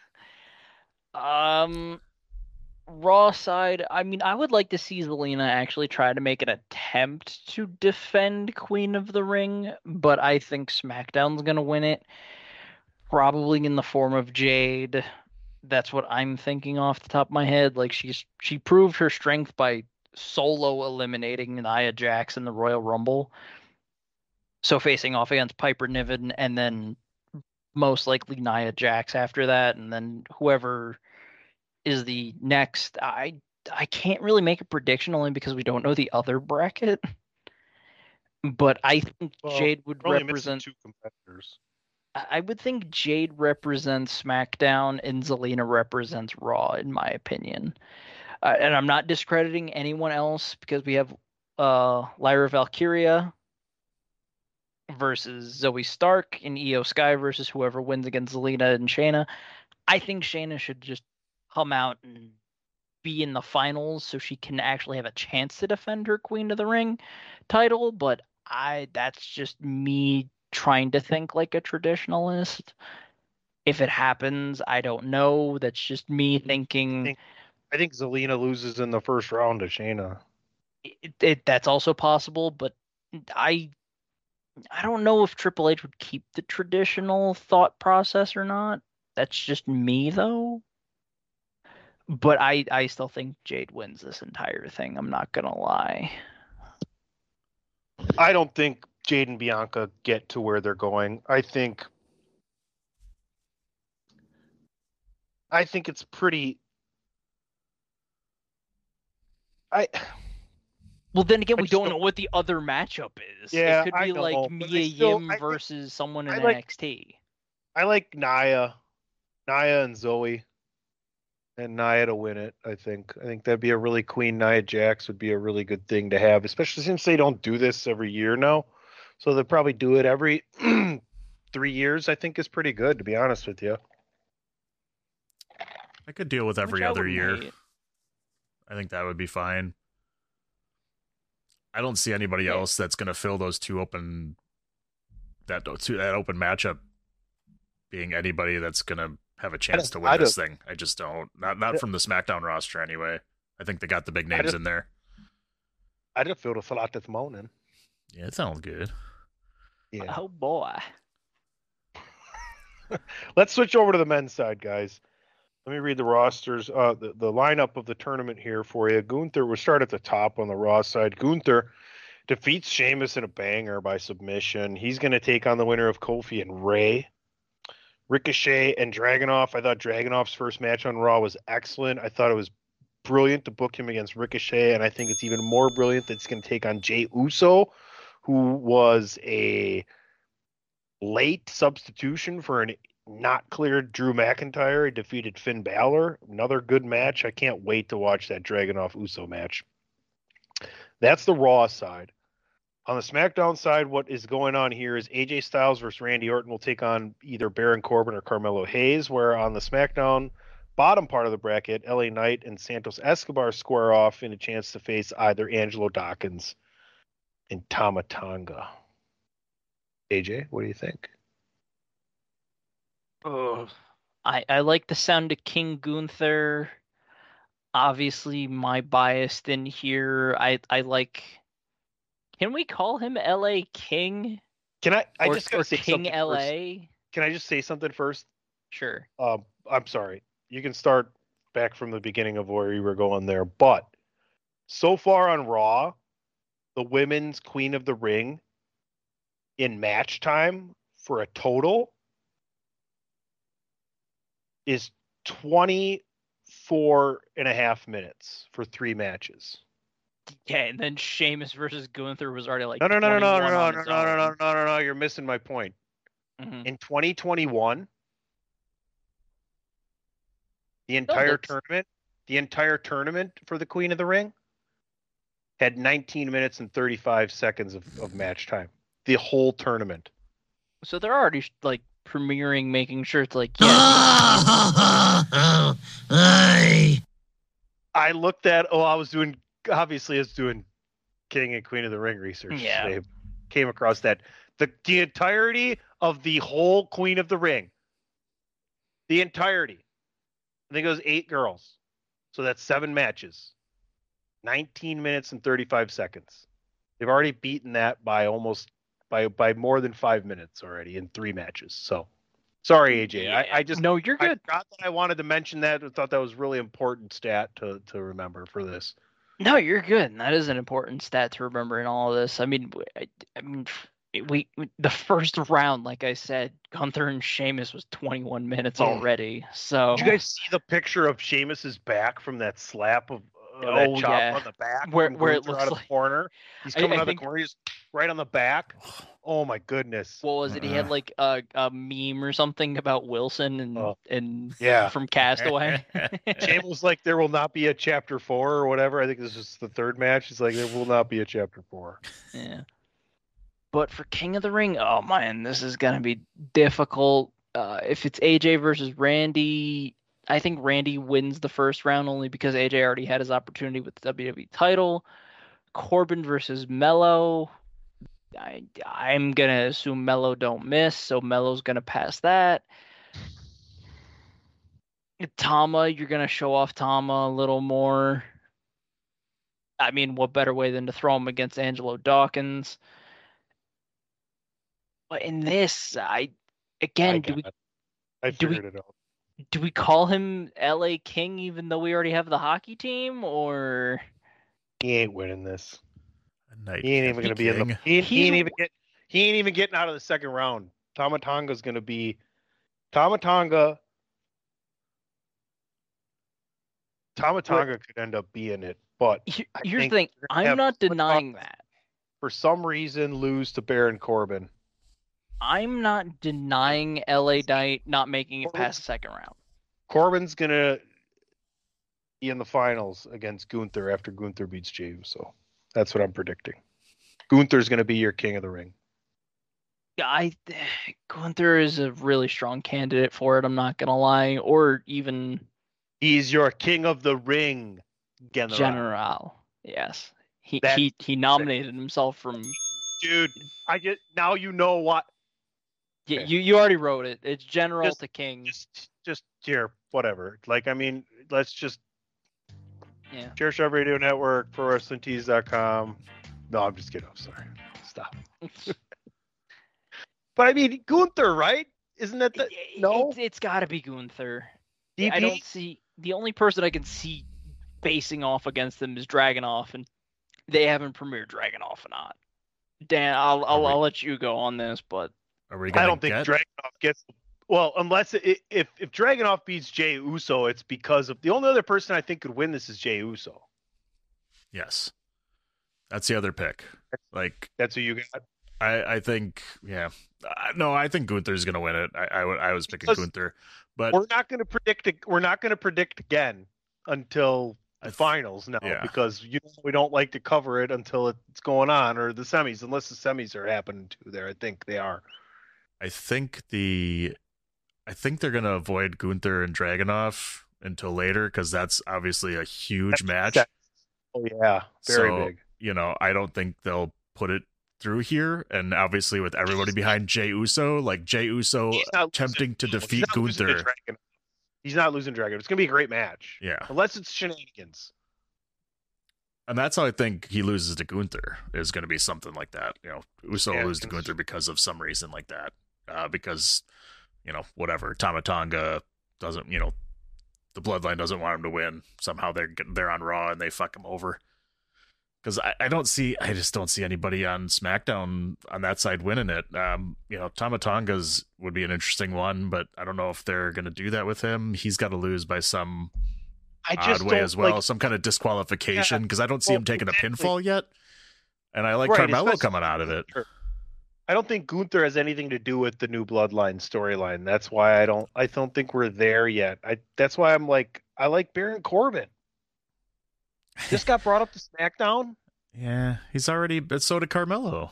um, Raw side, I mean, I would like to see Zelina actually try to make an attempt to defend Queen of the Ring, but I think SmackDown's gonna win it, probably in the form of Jade. That's what I'm thinking off the top of my head. Like she's she proved her strength by solo eliminating Nia Jax in the Royal Rumble. So facing off against Piper Niven and then most likely Nia Jax after that, and then whoever is the next. I I can't really make a prediction only because we don't know the other bracket. But I think Well, Jade would we're only missing represent two competitors. I I would think Jade represents SmackDown and Zelina represents Raw, in my opinion. Uh, and I'm not discrediting anyone else because we have uh, Lyra Valkyria versus Zoe Stark and Io Sky versus whoever wins against Zelina and Shayna. I think Shayna should just come out and be in the finals so she can actually have a chance to defend her Queen of the Ring title. But I that's just me trying to think like a traditionalist. If it happens, I don't know. That's just me thinking. I think, I think Zelina loses in the first round to Shayna. It, it, that's also possible, but I I don't know if Triple H would keep the traditional thought process or not. That's just me, though. But I, I still think Jade wins this entire thing. I'm not going to lie. I don't think Jade and Bianca get to where they're going. I think I think it's pretty I Well, then again, I we just don't don't- know what the other matchup is. Yeah, it could I be know, like but I Mia still- Yim I think- versus someone in I like- N X T. I like Nia. Nia and Zoe. And Nia to win it, I think. I think that'd be a really Queen Nia Jax would be a really good thing to have, especially since they don't do this every year now. So they'll probably do it every three years, I think is pretty good, to be honest with you. I could deal with every Which I other wouldn't year. hate. I think that would be fine. I don't see anybody Yeah. else that's going to fill those two open that two, that open matchup being anybody that's going to have a chance to win I this don't- thing. I just don't. Not not from the SmackDown roster anyway. I think they got the big names just- in there. I just feel to fill out this morning. Yeah, it sounds good. Yeah. Oh, boy. Let's switch over to the men's side, guys. Let me read the rosters, uh, the, the lineup of the tournament here for you. Gunther, we'll start at the top on the Raw side. Gunther defeats Sheamus in a banger by submission. He's going to take on the winner of Kofi and Ray. Ricochet and Dragunov. I thought Dragunov's first match on Raw was excellent. I thought it was brilliant to book him against Ricochet, and I think it's even more brilliant that it's going to take on Jey Uso, who was a late substitution for an not cleared Drew McIntyre. He defeated Finn Balor. Another good match. I can't wait to watch that Dragunov Uso match. That's the Raw side. On the SmackDown side, what is going on here is A J Styles versus Randy Orton will take on either Baron Corbin or Carmelo Hayes, where on the SmackDown bottom part of the bracket, L A Knight and Santos Escobar square off in a chance to face either Angelo Dawkins and Tama Tonga. A J, what do you think? Ugh. I, I like the sound of King Gunther. Obviously, my bias in here. I, I like. Can we call him L A King? Can I? I or, just gotta or say King something L first. A? Can I just say something first? Sure. Um, I'm sorry. You can start back from the beginning of where you were going there. But so far on Raw, the women's Queen of the Ring in match time for a total is twenty-four and a half minutes for three matches. Yeah, and then Sheamus versus Gunther was already like No, no, no, no, no, no, twenty-one no, on no, its no, no, own. no, no, no, no. You're missing my point. Mhm. In twenty twenty-one, the entire that's- tournament, the entire tournament for the Queen of the Ring had nineteen minutes and thirty-five seconds of, of match time. The whole tournament. So they're already like premiering, making sure it's like yeah. I looked at, oh, I was doing, obviously, I was doing King and Queen of the Ring research. Yeah. Today. Came across that. The, the entirety of the whole Queen of the Ring The entirety. I think it was eight girls. So that's seven matches. nineteen minutes and thirty-five seconds. They've already beaten that by almost by by more than five minutes already in three matches. So sorry, A J. Yeah. I, I just no, you're good. I forgot that I wanted to mention that. I thought that was really important stat to to remember for this. No, you're good. And that is an important stat to remember in all of this. I mean, I, I mean, we, we the first round, like I said, Gunther and Sheamus was twenty-one minutes Oh. already. So Did you guys see the picture of Sheamus's back from that slap of uh, Oh, that chop yeah. on the back Where- from where it Gunther looks out of like- the corner? He's I- coming I out of think- the corner. He's right on the back. Oh my goodness! what was it? He had like a, a meme or something about Wilson and Oh. and Yeah. from Castaway. James was like, "There will not be a chapter four or whatever." I think this is the third match. He's like, "There will not be a chapter four." Yeah. But for King of the Ring, oh man, this is gonna be difficult. Uh, if it's A J versus Randy, I think Randy wins the first round only because A J already had his opportunity with the W W E title. Corbin versus Mello, I I'm gonna assume Mello don't miss, so Mello's gonna pass that. Tama, you're gonna show off Tama a little more. I mean, what better way than to throw him against Angelo Dawkins? But in this, I again, I do we got it. I do we- figured it out. do we call him L A King even though we already have the hockey team, or He ain't winning this. Night He ain't even gonna be in the. King. He, he He's- ain't even get. He ain't even getting out of the second round. Tama Tonga's gonna be. Tama Tonga. Tama Tonga could end up being it, but Here- I here's the think thing? they're gonna I'm have not Tama denying Tonga that. For some reason, lose to Baron Corbin. I'm not denying L A Knight not making it Corbin's- past the second round. Corbin's gonna be in the finals against Gunther after Gunther beats Jey Uso. That's what I'm predicting. Gunther's gonna be your King of the Ring. I Gunther is a really strong candidate for it. I'm not gonna lie, or even He's your King of the Ring, General. General. Yes, he That- he he nominated himself from. Dude, I get now. You know what? Yeah, Okay. you you already wrote it. It's General Just- to King. Just, just here, whatever. Like, I mean, let's just Yeah. Chair Shot Radio Network, Pro Wrestling Tees dot com. No, I'm just kidding. I'm sorry. Stop. But I mean, Gunther, right? Isn't that the no? It's, it's got to be Gunther. D P? I don't see the only person I can see facing off against them is Dragunov, and they haven't premiered Dragunov or not. Dan, I'll I'll, we- I'll let you go on this, but Are we I gonna don't think get? Dragunov gets. Well, unless it, if if Dragunov beats Jey Uso, it's because of the only other person I think could win this is Jey Uso. Yes, that's the other pick. Like That's who you got. I, I think, yeah, uh, no, I think Gunther's gonna win it. I, I, w- I was picking Because Gunther, but We're not going to predict. it- We're not going to predict again until I the th- finals now, yeah. because you know, we don't like to cover it until it's going on, or the semis, unless the semis are happening too. There, I think they are. I think the, I think they're gonna avoid Gunther and Dragunov until later because that's obviously a huge match. That- oh yeah, very so, big. You know, I don't think they'll put it through here, and obviously with everybody behind Jey Uso, like Jey Uso He's not attempting losing- to he's defeat not losing to Gunther. Dragunov. He's not losing Dragon. It's going to be a great match. Yeah. Unless it's shenanigans. And that's how I think he loses to Gunther is going to be something like that. You know, Uso Yeah, lose to it's- Gunther because of some reason like that. Uh, because, you know, whatever. Tama Tonga doesn't, you know, the Bloodline doesn't want him to win. Somehow they're get- they're on Raw and they fuck him over. Because I, I don't see, I just don't see anybody on SmackDown on that side winning it. Um, you know, Tama Tonga's would be an interesting one, but I don't know if they're going to do that with him. He's got to lose by some I odd just way don't as well, like- some kind of disqualification, because I don't see well, him taking exactly. a pinfall yet. And I like Right, Carmelo especially coming out of it. Gunther. I don't think Gunther has anything to do with the new Bloodline storyline. That's why I don't. I don't think we're there yet. I. That's why I'm like. I like Baron Corbin. Just got brought up to SmackDown. Yeah, he's already, but so did Carmelo.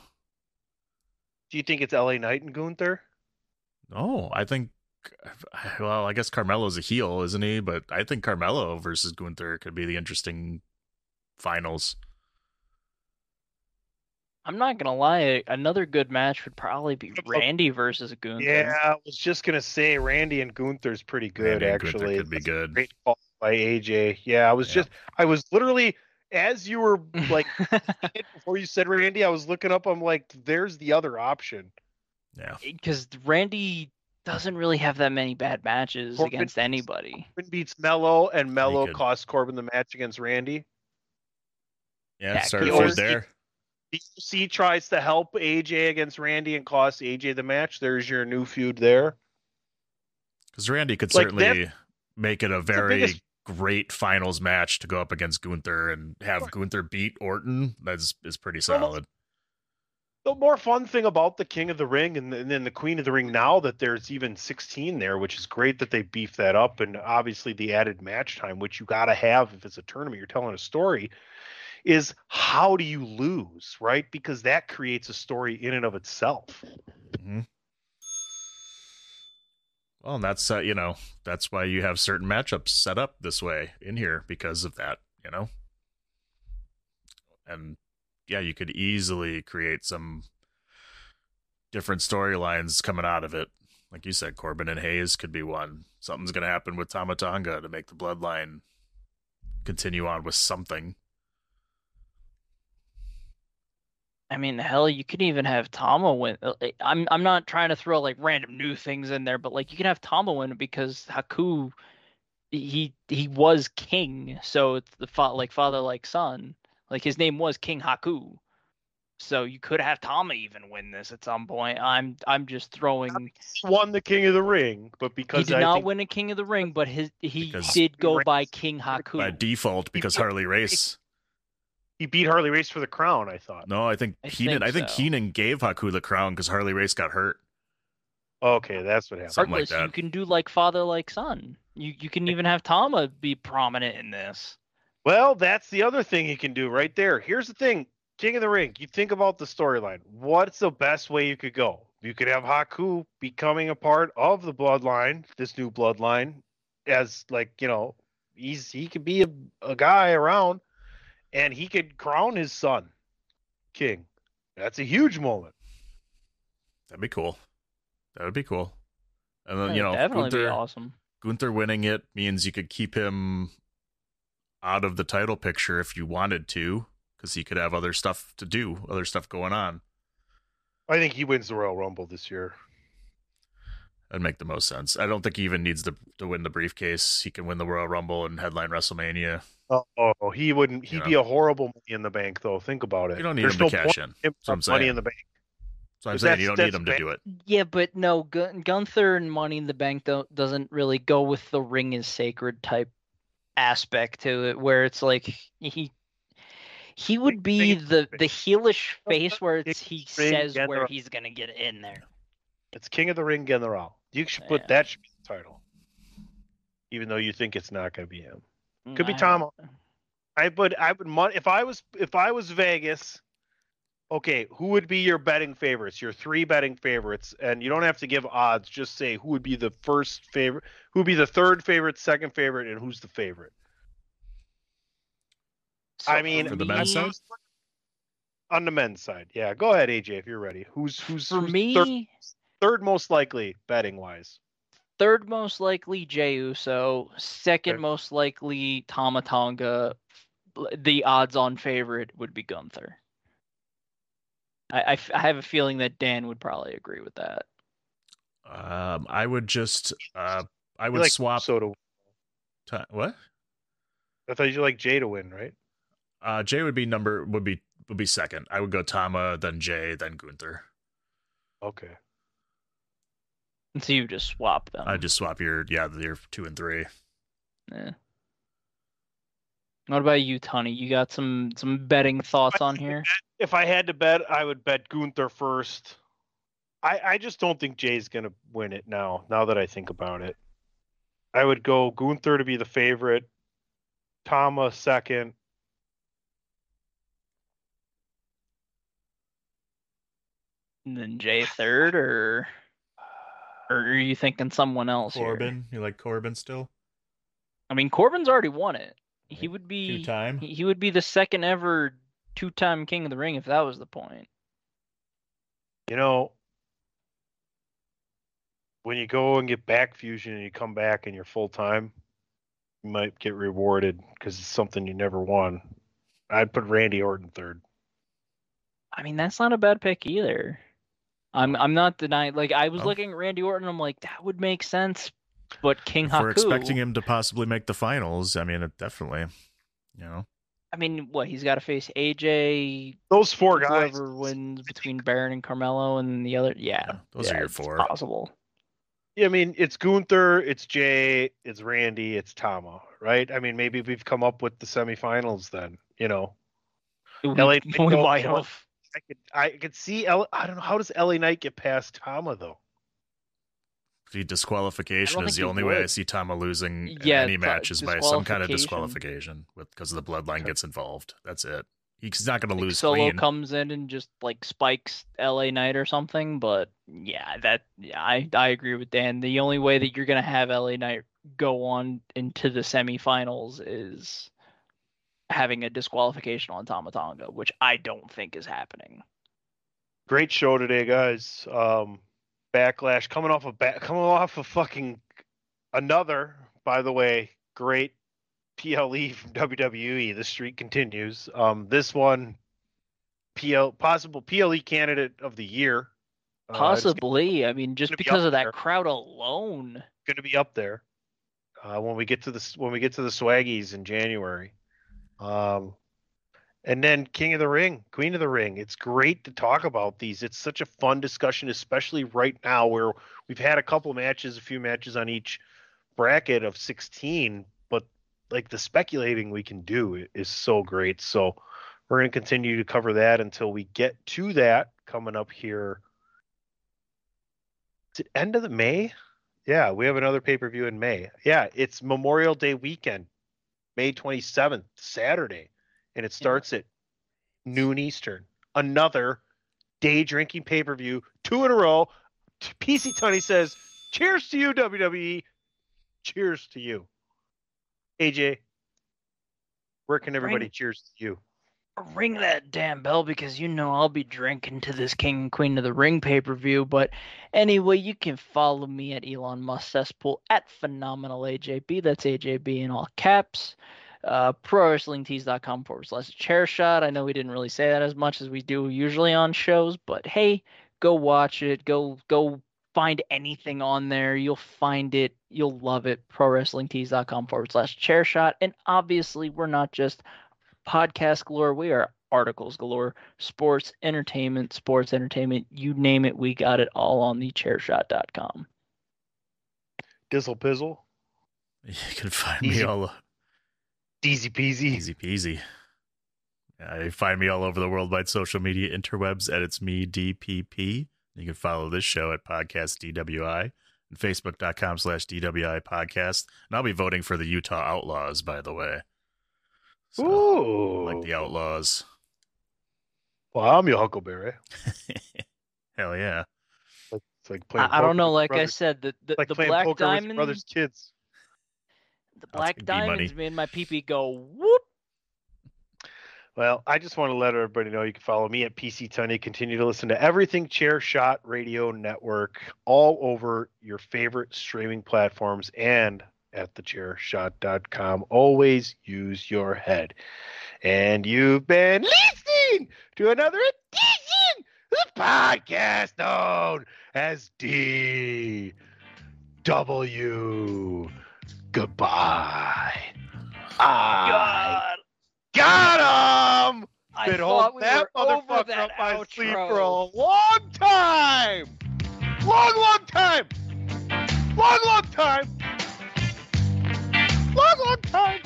Do you think it's L A Knight and Gunther? No, I think, well, I guess Carmelo's a heel, isn't he? But I think Carmelo versus Gunther could be the interesting finals. I'm not gonna lie, another good match would probably be Randy versus Gunther. Yeah, I was just gonna say Randy and Gunther's pretty good Randy and Gunther actually. could be That's a good. Great call by A J. Yeah, I was Yeah. just I was literally as you were like before you said Randy, I was looking up. I'm like, there's the other option. Yeah, because Randy doesn't really have that many bad matches Corbin- against anybody. Corbin beats Mello, and Mello could- cost Corbin the match against Randy. yeah. Yeah, Start a he feud always- there. D C tries to help A J against Randy and costs A J the match. There's your new feud there. Because Randy could Like, certainly make it a very biggest- great finals match to go up against Gunther and have Gunther beat Orton. That's is pretty solid. The more fun thing about the King of the Ring and, and then the Queen of the Ring now that there's even sixteen there, which is great that they beef that up, and obviously the added match time, which you got to have if it's a tournament, you're telling a story, is how do you lose, right? Because that creates a story in and of itself. Mhm. Well, and that's uh, you know that's why you have certain matchups set up this way in here because of that, you know. And yeah, you could easily create some different storylines coming out of it. Like you said, Corbin and Hayes could be one. Something's going to happen with Tama Tonga to make the bloodline continue on with something. I mean, hell, you could even have Tama win. uh, I'm I'm not trying to throw like random new things in there, but like you can have Tama win because Haku, he he was king, so it's the fa- like father like son. Like his name was King Haku, so you could have Tama even win this at some point. I'm I'm just throwing. He won the King of the Ring, but He because did I not think win a King of the Ring, but his he Because- did go by King Haku. By default, because Harley Race. he beat Harley Race for the crown, I thought. No, I think I Heenan. think I think so. Heenan gave Haku the crown because Harley Race got hurt. Okay, that's what happened. Something like Regardless, you that. can do like father like son. You you can even have Tama be prominent in this. Well, that's the other thing he can do right there. Here's the thing. King of the Ring, you think about the storyline. What's the best way you could go? You could have Haku becoming a part of the bloodline, this new bloodline, as like, you know, he's he could be a, a guy around and he could crown his son king. That's a huge moment. That'd be cool. That would be cool. And then, That'd you know, definitely Gunther, be awesome. Gunther winning it means you could keep him out of the title picture if you wanted to, because he could have other stuff to do, other stuff going on. I think he wins the Royal Rumble this year. That'd make the most sense. I don't think he even needs to to win the briefcase. He can win the Royal Rumble and headline WrestleMania. Oh, he wouldn't. He'd You be a horrible Money in the Bank, though. Think about it. You don't need There's him to no cash point in. him That's what I'm for Money saying. in the Bank. So I'm But saying you that's- don't need that's him to do it. Yeah, but no, Gun- Gunther and Money in the Bank don't doesn't really go with the ring is sacred type aspect to it, where it's like he he would be the the heelish face where it's he Ring says where General. he's gonna get in there. It's King of the Ring General. You should put Yeah. that should be the title, even though you think it's not going to be him. Could be I- Tama. I would. I would. mon- If I was. If I was Vegas. Okay, who would be your betting favorites? Your three betting favorites, and you don't have to give odds. Just say who would be the first favorite, who would be the third favorite, second favorite, and who's the favorite. So I mean, For the men's I- side? on the men's side, yeah. Go ahead, A J, if you're ready. Who's who's For who's me, third, third most likely betting wise? third most likely Jey Uso, second Okay. most likely Tama Tonga. The odds-on favorite would be Gunther. I, I f- I have a feeling that Dan would probably agree with that. Um, I would just, uh, I You would like swap. Uso to, Ti- what? I thought you like Jay to win, right? Uh, Jay would be number would be would be second. I would go Tama, then Jay, then Gunther. Okay. And so you just swap them. I'd just swap your yeah your two and three. Yeah. What about you, Tony? You got some some betting thoughts on here? If I had to bet, I would bet Gunther first. I, I just don't think Jay's going to win it now, now that I think about it. I would go Gunther to be the favorite, Tama second. And then Jay third, or or are you thinking someone else here? Corbin, you like Corbin still? I mean, Corbin's already won it. He would be Two-time? He, he would be the second ever two-time King of the Ring if that was the point. You know, when you go and get back fusion and you come back and you're full time, you might get rewarded because it's something you never won. I'd put Randy Orton third. I mean, that's not a bad pick either. I'm I'm not denying. Like, I was Oh. looking at Randy Orton, I'm like, that would make sense. But King If Haku. we're expecting him to possibly make the finals, I mean, it definitely, you know. I mean, what, he's got to face A J. Those four guys. Whoever wins between Baron and Carmelo and the other. Yeah. Yeah, those yeah, are your it's four. possible. Yeah, I mean, it's Gunther, it's Jay, it's Randy, it's Tama, right? I mean, maybe we've come up with the semifinals then, you know. We, L A we Knight, might no, have. I could, I could see. L, I don't know, how does L A Knight get past Tama though? The disqualification I don't is think the he only way I would. see Tama losing in Yeah, any t- match is by some kind of disqualification. disqualification with because the bloodline gets involved. That's it. He's not going to Like lose Solo clean. comes in and just like spikes L A Knight or something, but yeah, that yeah, I I agree with Dan. The only way that you're gonna have L A Knight go on into the semifinals is having a disqualification on Tama Tonga, which I don't think is happening. Great show today, guys. Um, Backlash coming off of back, coming off of fucking another, by the way, great P L E from W W E. The streak continues. Um, this one, P L possible P L E candidate of the year. Uh, Possibly. I mean, just gonna be because up of that there. crowd alone. Going to be up there uh, when we get to the when we get to the Swaggies in January. Um, and then King of the Ring, Queen of the Ring. It's great to talk about these. It's such a fun discussion, especially right now where we've had a couple matches, a few matches on each bracket of sixteen, but like the speculating we can do is so great. So we're going to continue to cover that until we get to that coming up here. Is it end of the May? Yeah, we have another pay-per-view in May. Yeah, it's Memorial Day weekend, May twenty-seventh, Saturday. And it starts at noon Eastern. Another day drinking pay-per-view, two in a row. P C Tunney says, cheers to you, W W E. Cheers to you. A J, where can everybody Ring- cheers to you? Ring that damn bell because you know I'll be drinking to this King and Queen of the Ring pay-per-view. But anyway, you can follow me at Elon Musk Cesspool at Phenomenal A J B. That's A J B in all caps. Uh, ProWrestlingTees.com forward slash chair shot. I know we didn't really say that as much as we do usually on shows, but hey, go watch it. Go go find anything on there. You'll find it. You'll love it. ProWrestlingTees.com forward slash chair shot. And obviously, we're not just podcast galore. We are articles galore. Sports, entertainment, sports, entertainment. You name it, we got it all on the chair shot dot com. Dizzle Pizzle. You can find Easy. me all Easy peasy. easy peasy. Yeah, you find me all over the worldwide social media interwebs at It's Me D P P. You can follow this show at Podcast D W I and Facebook.com slash DWI Podcast. And I'll be voting for the Utah Outlaws, by the way. So, Ooh. like the Outlaws. Well, I'm your Huckleberry. Hell yeah. It's like playing I, I don't poker know. with Like I brothers. said, the the, like the playing black poker with your diamond, brother's kids. the I'll black take B money. diamonds made my pee-pee go whoop. Well, I just want to let everybody know you can follow me at P C Tunney. Continue to listen to everything Chair Shot Radio Network all over your favorite streaming platforms and at the chair shot dot com. Always use your head. And you've been listening to another edition of the podcast known as D W. Goodbye. I got him! I Been thought holding we that were over motherfucker that up my sleeve outro. for a long time! Long, long time! Long, long time! Long, long time!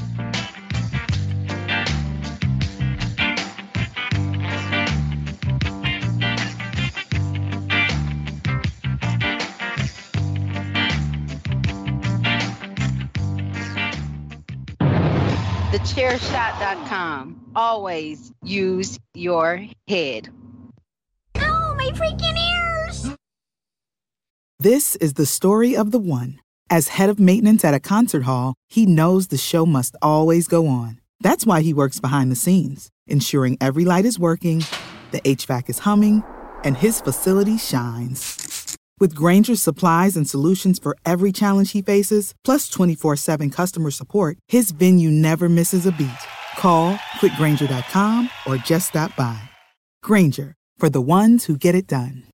the chair shot dot com. Always use your head. Oh, my freaking ears! This is the story of the one. As head of maintenance at a concert hall, he knows the show must always go on. That's why he works behind the scenes, ensuring every light is working, the H V A C is humming, and his facility shines. With Grainger's supplies and solutions for every challenge he faces, plus twenty-four seven customer support, his venue never misses a beat. Call quick grainger dot com or just stop by. Grainger, for the ones who get it done.